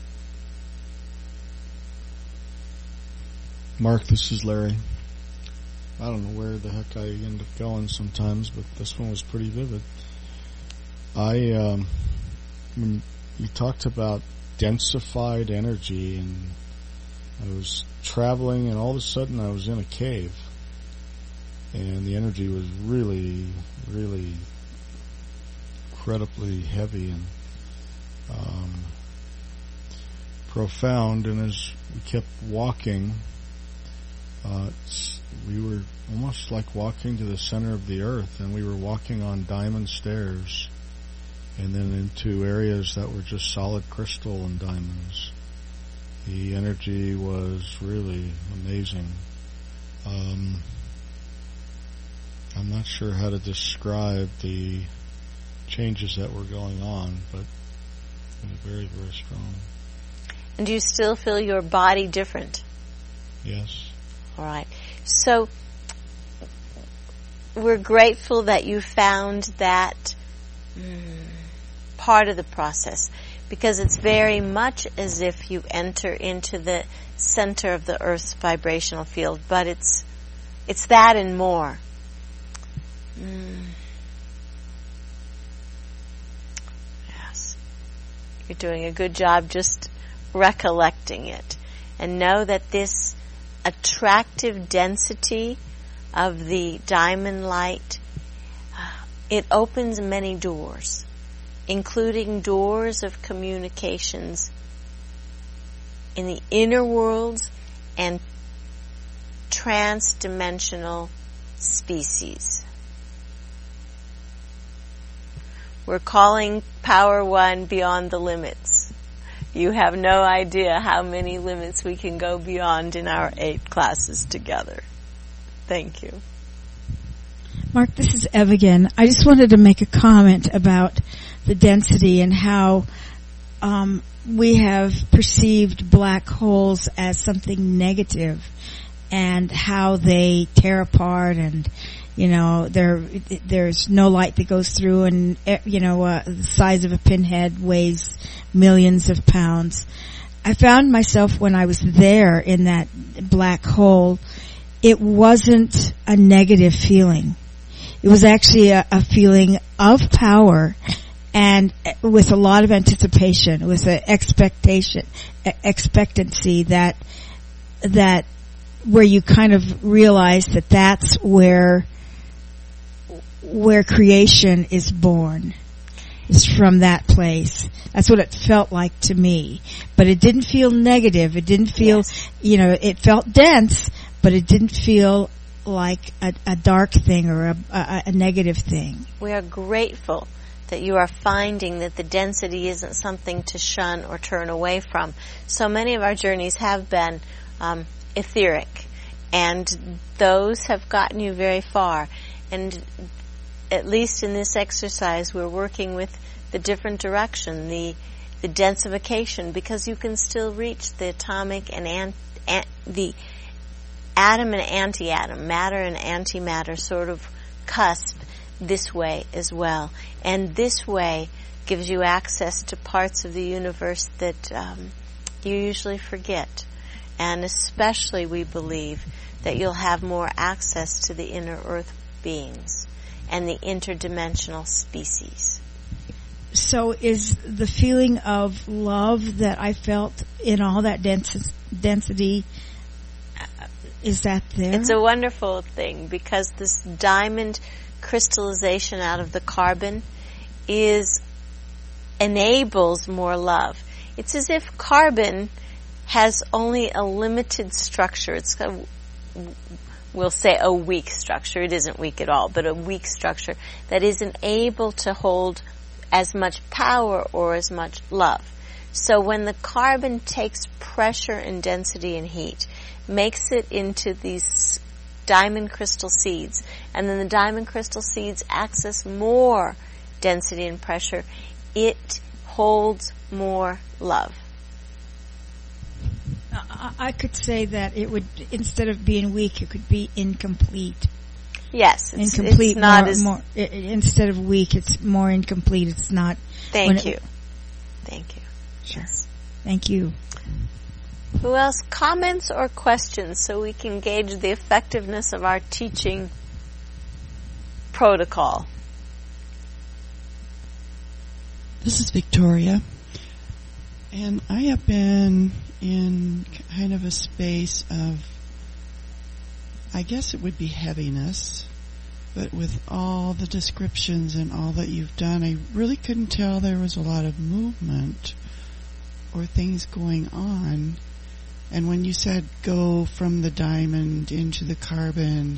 S2: Mark, this is Larry. I don't know where the heck I end up going sometimes, but this one was pretty vivid. I, um, when you talked about densified energy, and I was traveling, and all of a sudden I was in a cave, and the energy was really, really incredibly heavy and um, profound. And as we kept walking, uh, we were almost like walking to the center of the earth, and we were walking on diamond stairs, and then into areas that were just solid crystal and diamonds. The energy was really amazing. Um, I'm not sure how to describe the changes that were going on, but it was very, very strong.
S1: And do you still feel your body different?
S2: Yes.
S1: All right. So we're grateful that you found that mm, part of the process, because it's very much as if you enter into the center of the Earth's vibrational field, but it's it's that and more. Mm. Yes. You're doing a good job just recollecting it. And know that this attractive density of the diamond light, uh, it opens many doors, including doors of communications in the inner worlds and trans-dimensional species. We're calling Power One Beyond the Limits. You have no idea how many limits we can go beyond in our eight classes together. Thank you.
S4: Mark, this is Ev again. I just wanted to make a comment about the density and how um, we have perceived black holes as something negative, and how they tear apart, and you know there there's no light that goes through, and you know uh, the size of a pinhead weighs millions of pounds. I found myself when I was there in that black hole, it wasn't a negative feeling. It was actually a, a feeling of power, and with a lot of anticipation, with an expectation, expectancy that that where you kind of realize that that's where where creation is born. It's from that place. That's what it felt like to me. But it didn't feel negative. It didn't feel, yes. you know, it felt dense, but it didn't feel like a, a dark thing or a, a, a negative thing.
S1: We are grateful that you are finding that the density isn't something to shun or turn away from. So many of our journeys have been um, etheric, and those have gotten you very far. And at least in this exercise, we're working with the different direction, the the densification, because you can still reach the atomic and an, an, the atom and anti-atom, matter and antimatter sort of cusp this way as well. And this way gives you access to parts of the universe that um, you usually forget. And especially we believe that you'll have more access to the inner earth beings and the interdimensional species.
S4: So is the feeling of love that I felt in all that dens- density, uh, is that there?
S1: It's a wonderful thing, because this diamond crystallization out of the carbon is enables more love. It's as if carbon has only a limited structure. It's a, we'll say a weak structure. It isn't weak at all, but a weak structure that isn't able to hold as much power or as much love. So when the carbon takes pressure and density and heat, makes it into these diamond crystal seeds, and then the diamond crystal seeds access more density and pressure, it holds more love.
S4: I, I could say that it would, instead of being weak, it could be incomplete.
S1: Yes, it's,
S4: incomplete.
S1: It's not
S4: more,
S1: as
S4: more, it, instead of weak, it's more incomplete. It's not.
S1: Thank you.
S4: It,
S1: Thank you.
S4: Sure.
S1: Yes.
S4: Thank you.
S1: Who else? Comments or questions so we can gauge the effectiveness of our teaching protocol?
S6: This is Victoria, and I have been in kind of a space of, I guess it would be heaviness, but with all the descriptions and all that you've done, I really couldn't tell there was a lot of movement or things going on. And when you said go from the diamond into the carbon,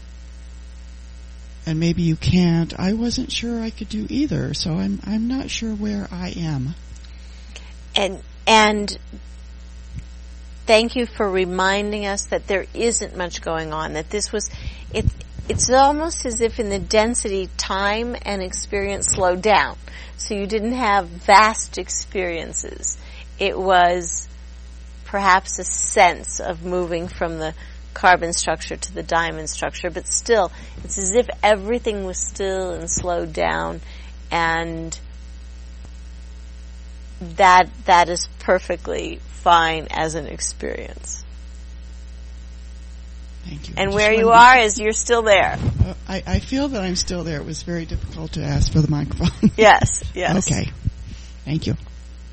S6: and maybe you can't, I wasn't sure I could do either, so I'm I'm not sure where I am.
S1: And and thank you for reminding us that there isn't much going on, that this was, it, it's almost as if in the density, time and experience slowed down. So you didn't have vast experiences. It was perhaps a sense of moving from the carbon structure to the diamond structure, but still, it's as if everything was still and slowed down, and that that is perfectly fine as an experience.
S6: Thank you.
S1: And where you are is you're still there.
S6: Uh, I, I feel that I'm still there. It was very difficult to ask for the microphone.
S1: Yes, yes.
S6: Okay. Thank you.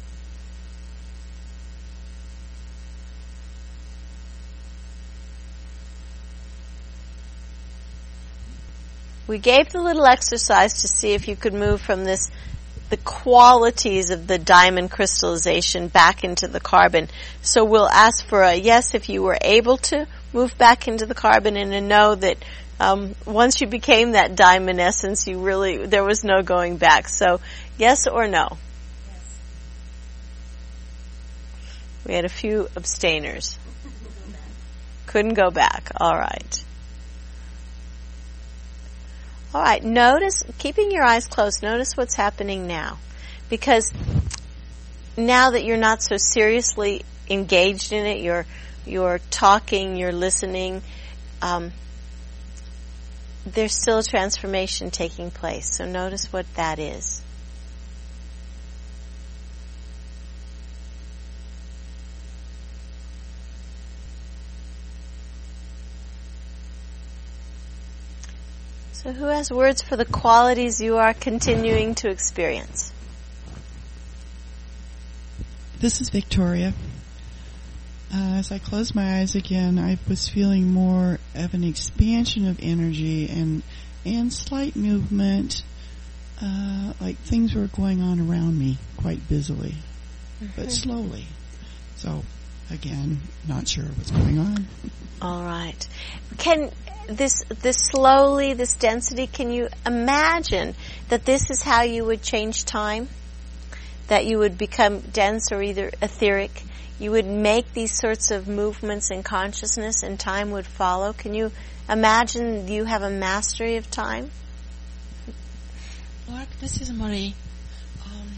S1: We gave the little exercise to see if you could move from this, the qualities of the diamond crystallization back into the carbon. So we'll ask for a yes if you were able to move back into the carbon, and a no that um, once you became that diamond essence, you really, there was no going back. So yes or no? Yes. We had a few abstainers. Couldn't go back. All right. All right, notice, keeping your eyes closed, notice what's happening now. Because now that you're not so seriously engaged in it, you're you're talking, you're listening, um, there's still a transformation taking place. So notice what that is. So who has words for the qualities you are continuing to experience?
S6: This is Victoria. Uh, as I close my eyes again, I was feeling more of an expansion of energy and and slight movement, uh, like things were going on around me quite busily, mm-hmm. but slowly. So again, not sure what's going on.
S1: All right. Can this this slowly, this density, can you imagine that this is how you would change time? That you would become dense or either etheric? You would make these sorts of movements in consciousness and time would follow? Can you imagine you have a mastery of time?
S7: Mark, this is Marie. Um,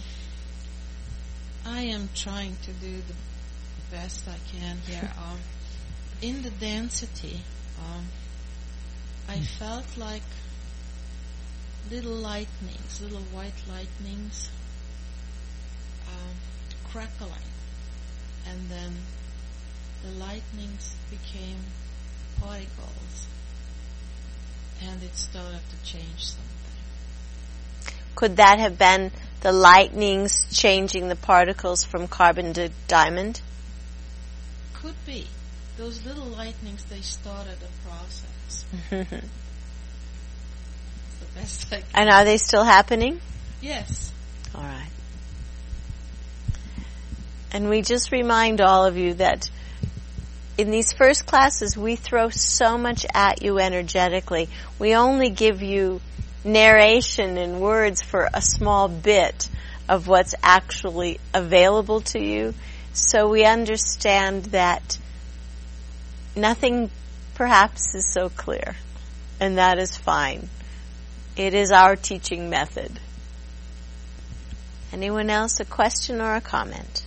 S7: I am trying to do the best I can here. Um, in the density, um, I felt like little lightnings, little white lightnings, um, crackling, and then the lightnings became particles, and it started to change something.
S1: Could that have been the lightnings changing the particles from carbon to diamond?
S7: Could be. Those little lightnings, they started a process.
S1: Mm-hmm.
S7: The best I can.
S1: And are they still happening?
S7: Yes.
S1: All right. And we just remind all of you that in these first classes, we throw so much at you energetically. We only give you narration and words for a small bit of what's actually available to you. So we understand that nothing perhaps is so clear, and that is fine. It is our teaching method. Anyone else, a question or a comment?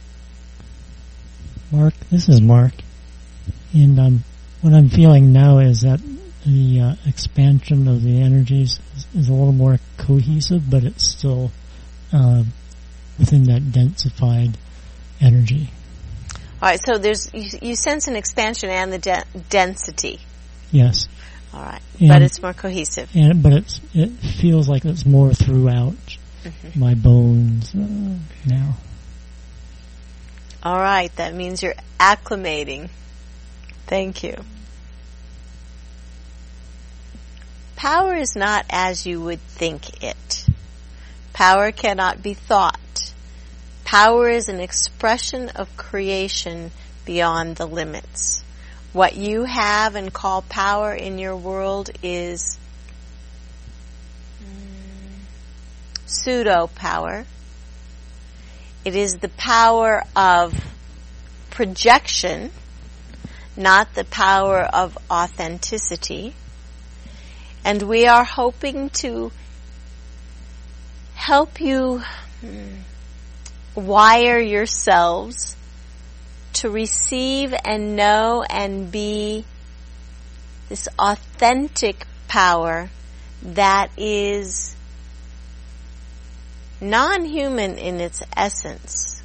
S8: Mark, this is Mark. And um, what I'm feeling now is that the uh, expansion of the energies is, is a little more cohesive, but it's still uh, within that densified energy.
S1: All right, so there's you, you sense an expansion and the de- density.
S8: Yes.
S1: All right,
S8: and,
S1: but it's more cohesive.
S8: And but it's it feels like it's more throughout mm-hmm. my bones uh, now.
S1: All right, that means you're acclimating. Thank you. Power is not as you would think it. Power cannot be thought. Power is an expression of creation beyond the limits. What you have and call power in your world is mm, pseudo-power. It is the power of projection, not the power of authenticity. And we are hoping to help you mm, wire yourselves to receive and know and be this authentic power that is non-human in its essence.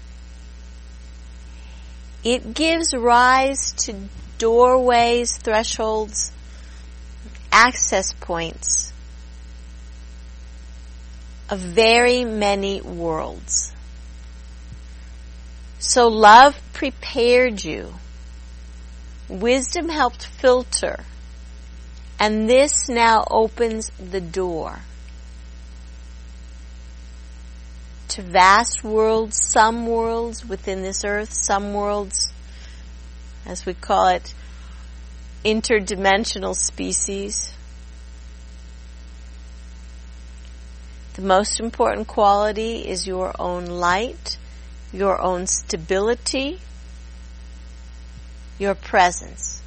S1: It gives rise to doorways, thresholds, access points of very many worlds. So love prepared you. Wisdom helped filter. And this now opens the door to vast worlds, some worlds within this earth, some worlds, as we call it, interdimensional species. The most important quality is your own light, your own stability, your presence.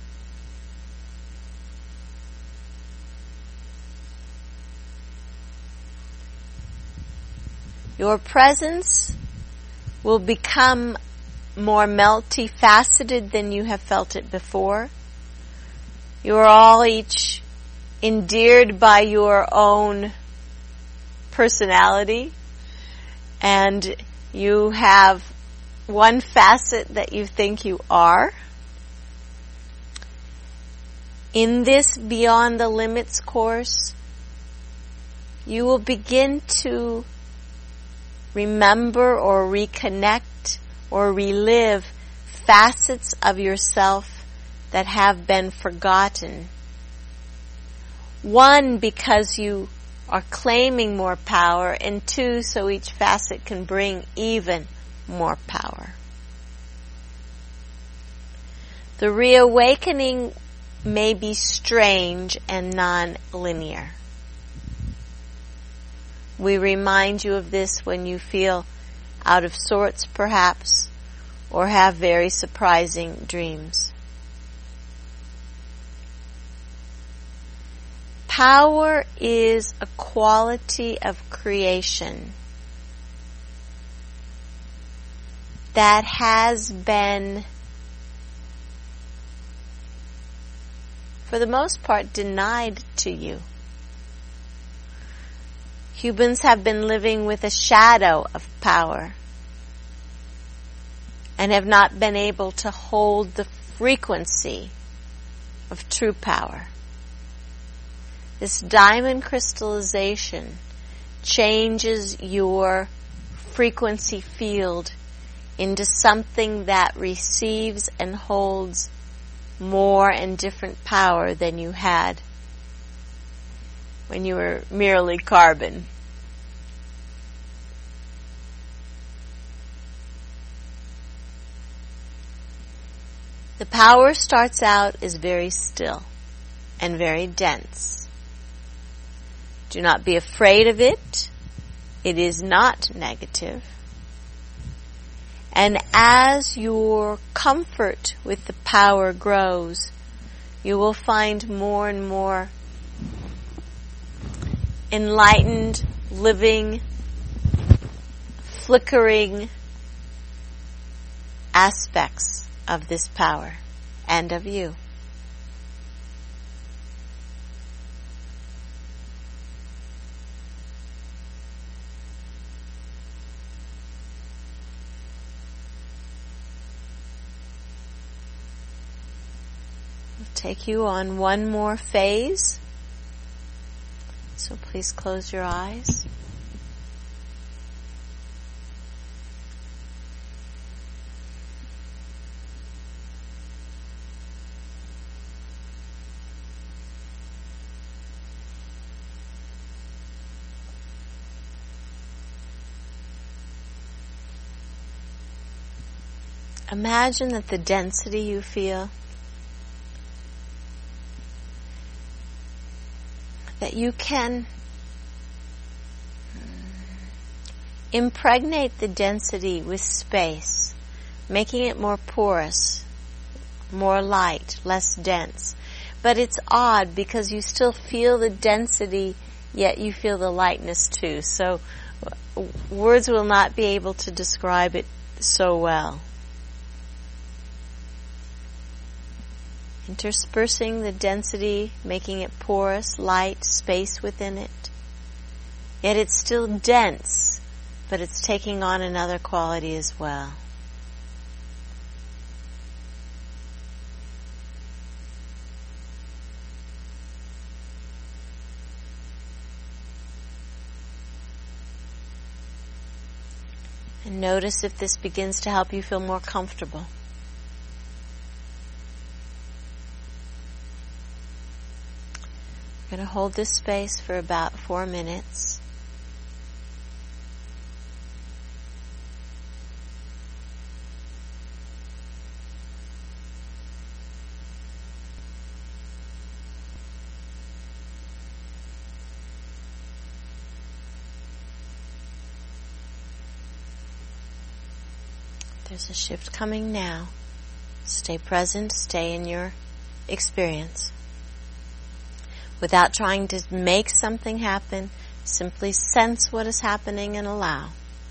S1: Your presence will become more multifaceted than you have felt it before. You are all each endeared by your own personality, and you have one facet that you think you are. In this Beyond the Limits course, you will begin to remember or reconnect or relive facets of yourself that have been forgotten. One, because you are claiming more power, and two, so each facet can bring even more power. The reawakening may be strange and non-linear. We remind you of this when you feel out of sorts, perhaps, or have very surprising dreams. Power is a quality of creation that has been, for the most part, denied to you. Humans have been living with a shadow of power and have not been able to hold the frequency of true power. This diamond crystallization changes your frequency field into something that receives and holds more and different power than you had when you were merely carbon. The power starts out as very still and very dense. Do not be afraid of it. It is not negative. And as your comfort with the power grows, you will find more and more enlightened, living, flickering aspects of this power and of you. We'll take you on one more phase. So please close your eyes. Imagine that the density you feel, that you can impregnate the density with space, making it more porous, more light, less dense. But it's odd because you still feel the density, yet you feel the lightness too. So words will not be able to describe it so well. Interspersing the density, making it porous, light, space within it. Yet it's still dense, but it's taking on another quality as well. And notice if this begins to help you feel more comfortable. We're going to hold this space for about four minutes. There's a shift coming now. Stay present, stay in your experience. Without trying to make something happen, simply sense what is happening and allow.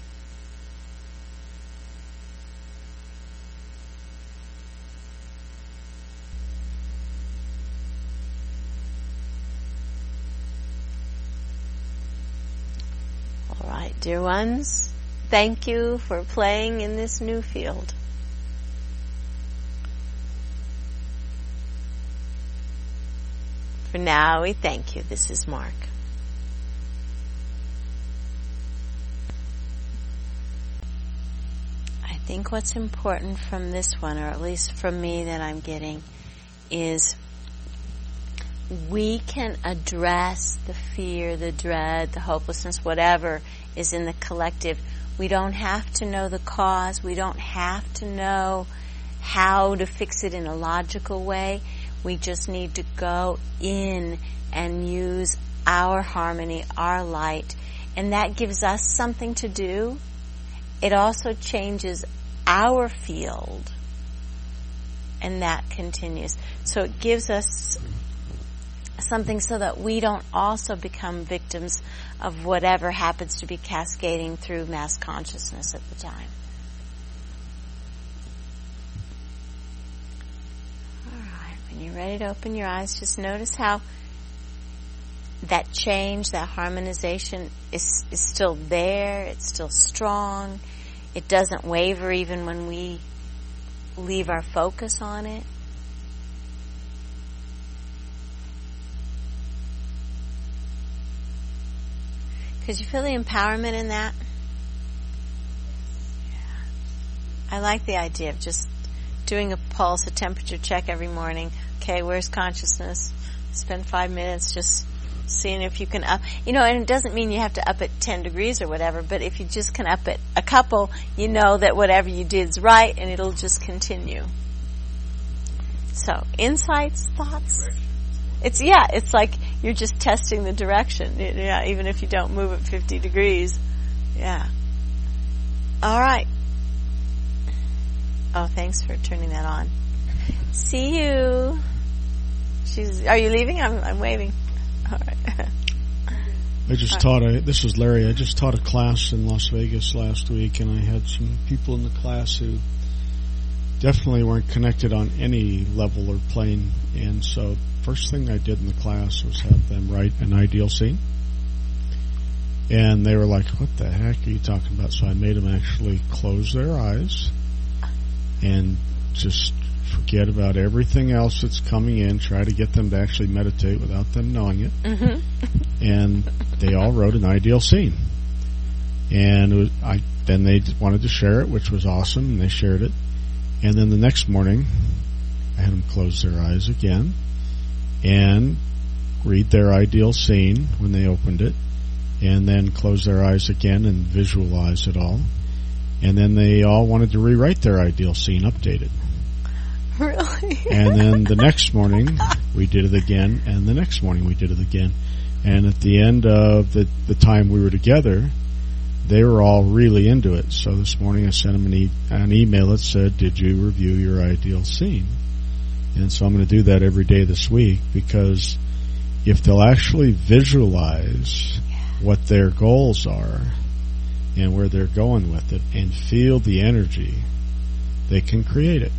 S1: All right, dear ones, thank you for playing in this new field. For now, we thank you. This is Mark. I think what's important from this one, or at least from me that I'm getting, is we can address the fear, the dread, the hopelessness, whatever is in the collective. We don't have to know the cause. We don't have to know how to fix it in a logical way. We just need to go in and use our harmony, our light, and that gives us something to do. It also changes our field, and that continues. So it gives us something so that we don't also become victims of whatever happens to be cascading through mass consciousness at the time. All right, when you're ready to open your eyes, just notice how that change, that harmonization is, is still there. It's still strong. It doesn't waver even when we leave our focus on it. Could you feel the empowerment in that? Yeah. I like the idea of just doing a pulse, a temperature check every morning. Okay, where's consciousness? Spend five minutes just seeing if you can up, you know, and it doesn't mean you have to up it ten degrees or whatever, but if you just can up it a couple, you know that whatever you did is right and it'll just continue. So, insights, thoughts? It's, yeah, it's like you're just testing the direction, yeah, even if you don't move it fifty degrees. Yeah. All right. Oh, thanks for turning that on. See you. She's, are you leaving? I'm, I'm waving. All right.
S2: I just taught a, this is Larry, I just taught a class in Las Vegas last week, and I had some people in the class who definitely weren't connected on any level or plane, and so first thing I did in the class was have them write an ideal scene. And they were like, what the heck are you talking about? So I made them actually close their eyes and just forget about everything else that's coming in, try to get them to actually meditate without them knowing it. Mm-hmm. And they all wrote an ideal scene. And it was, I then they wanted to share it, which was awesome, and they shared it. And then the next morning, I had them close their eyes again and read their ideal scene when they opened it, and then close their eyes again and visualize it all. And then they all wanted to rewrite their ideal scene, update it.
S1: Really?
S2: And then the next morning, we did it again, and the next morning we did it again. And at the end of the, the time we were together, they were all really into it. So this morning I sent them an, e- an email that said, did you review your ideal scene? And so I'm going to do that every day this week, because if they'll actually visualize what their goals are and where they're going with it and feel the energy, they can create it.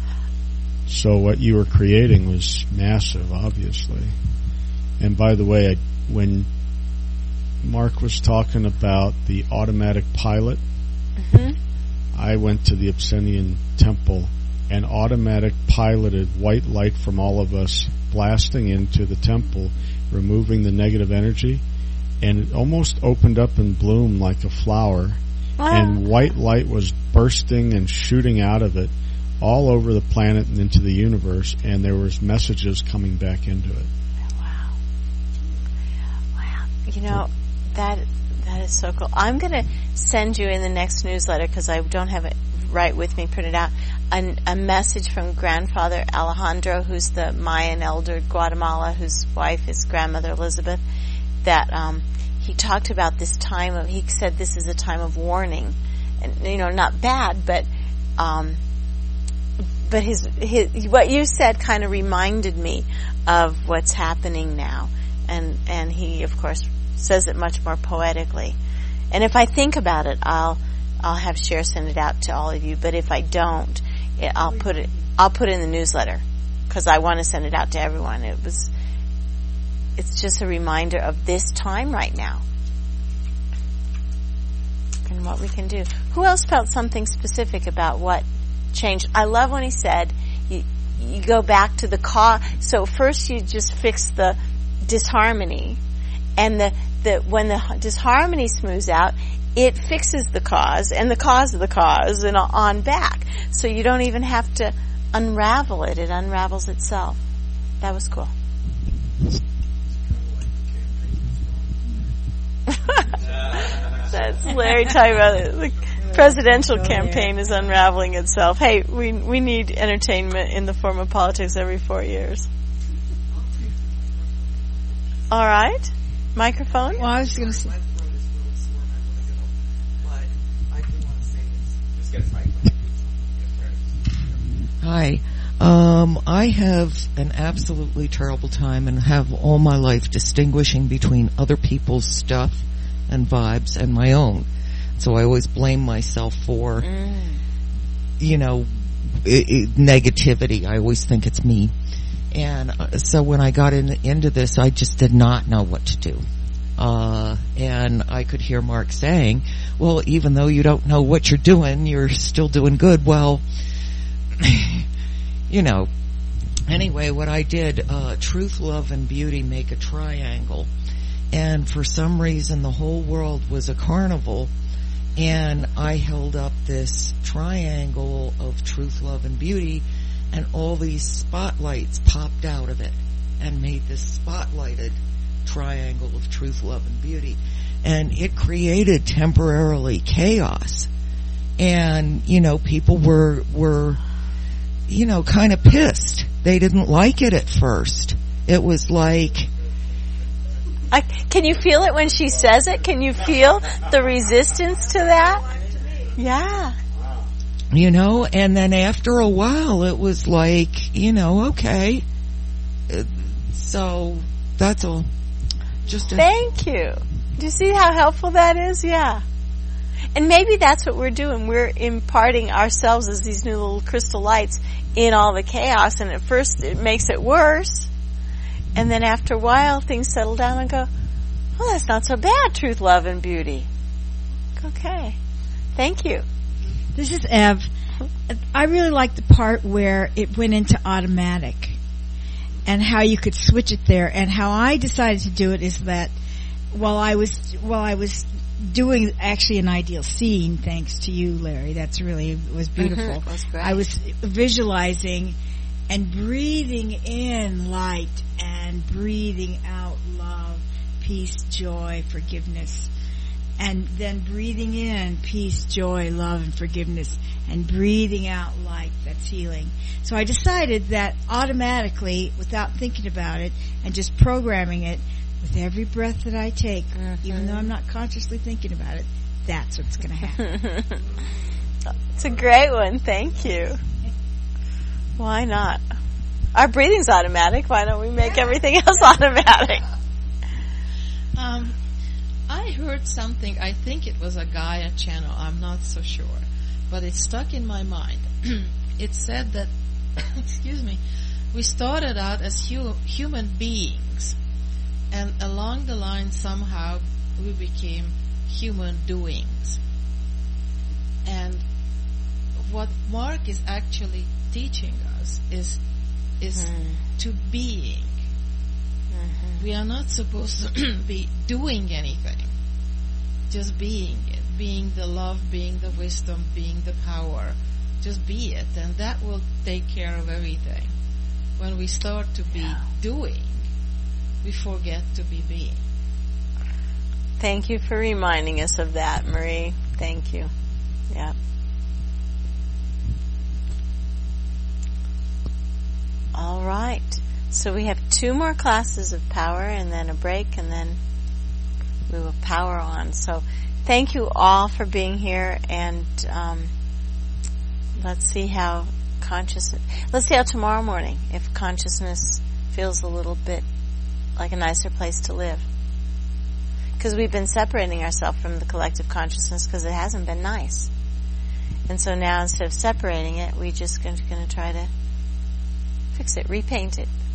S2: So what you were creating was massive, obviously. And by the way, I, when Mark was talking about the automatic pilot, mm-hmm. I went to the Obsidian Temple and automatic piloted white light from all of us blasting into the temple, removing the negative energy, and it almost opened up and bloomed like a flower. Wow. And white light was bursting and shooting out of it all over the planet and into the universe, and there was messages coming back into it.
S1: Wow. Wow. You know, that that is so cool. I'm going to send you in the next newsletter, because I don't have it right with me printed out, a, a message from Grandfather Alejandro, who's the Mayan elder in Guatemala, whose wife is Grandmother Elizabeth, that um, he talked about this time of, he said this is a time of warning. And, you know, not bad, but... Um, But his, his, what you said kind of reminded me of what's happening now. And, and he, of course, says it much more poetically. And if I think about it, I'll, I'll have Cher send it out to all of you. But if I don't, it, I'll put it, I'll put it in the newsletter, because I want to send it out to everyone. It was, it's just a reminder of this time right now. And what we can do. Who else felt something specific about what changed? I love when he said you, you go back to the cause. So first you just fix the disharmony, and the, the when the disharmony smooths out, it fixes the cause and the cause of the cause, and on back. So you don't even have to unravel it; it unravels itself. That was cool. That's Larry talking about it. Like presidential
S4: Go
S1: campaign
S4: there.
S1: is unraveling itself. Hey, we we need entertainment in the form of politics every four years. All right, microphone.
S4: Well, I was going to say.
S5: Hi. Um, I have an absolutely terrible time and have all my life distinguishing between other people's stuff and vibes and my own. So I always blame myself for, mm. you know, I- I- negativity. I always think it's me. And uh, so when I got in, into this, I just did not know what to do. Uh, and I could hear Mark saying, well, even though you don't know what you're doing, you're still doing good. Well, you know, anyway, what I did, uh, truth, love, and beauty make a triangle. And for some reason, the whole world was a carnival. And I held up this triangle of truth, love, and beauty, and all these spotlights popped out of it and made this spotlighted triangle of truth, love, and beauty. And it created temporarily chaos. And, you know, people were, were, you know, kind of pissed. They didn't like it at first. It was like...
S1: I, can you feel it when she says it? Can you feel the resistance to that? Yeah.
S5: You know, and then after a while it was like, you know, okay. So, that's all. Just a
S1: Thank you. Do you see how helpful that is? Yeah. And maybe that's what we're doing. We're imparting ourselves as these new little crystal lights in all the chaos, and at first it makes it worse. And then after a while, things settle down and go, oh, that's not so bad, truth, love, and beauty. Okay. Thank you.
S4: This is Ev. I really like the part where it went into automatic and how you could switch it there. And how I decided to do it is that while I was, while I was doing actually an ideal scene, thanks to you, Larry, that's really, was beautiful.
S1: Mm-hmm. That's great.
S4: I was visualizing and breathing in light and breathing out love, peace, joy, forgiveness. And then breathing in peace, joy, love, and forgiveness. And breathing out light, that's healing. So I decided that automatically, without thinking about it, and just programming it, with every breath that I take, mm-hmm. even though I'm not consciously thinking about it, that's what's going to happen.
S1: It's a great one. Thank you. Why not? Our breathing's automatic. Why don't we make yeah. everything else automatic?
S7: Um, I heard something. I think it was a Gaia channel. I'm not so sure. But it stuck in my mind. It said that, excuse me, we started out as hu- human beings. And along the line, somehow, we became human doings. And what Mark is actually teaching us is is mm. to being. Mm-hmm. We are not supposed to be doing anything. Just being it. Being the love, being the wisdom, being the power. Just be it. And that will take care of everything. When we start to be yeah. doing, we forget to be being.
S1: Thank you for reminding us of that, Marie. Thank you. Yeah. All right. So we have two more classes of power and then a break, and then we will power on. So thank you all for being here, and um, let's see how consciousness, let's see how tomorrow morning, if consciousness feels a little bit like a nicer place to live. Because we've been separating ourselves from the collective consciousness because it hasn't been nice. And so now instead of separating it, we're just going to, going to try to fix it, repaint it,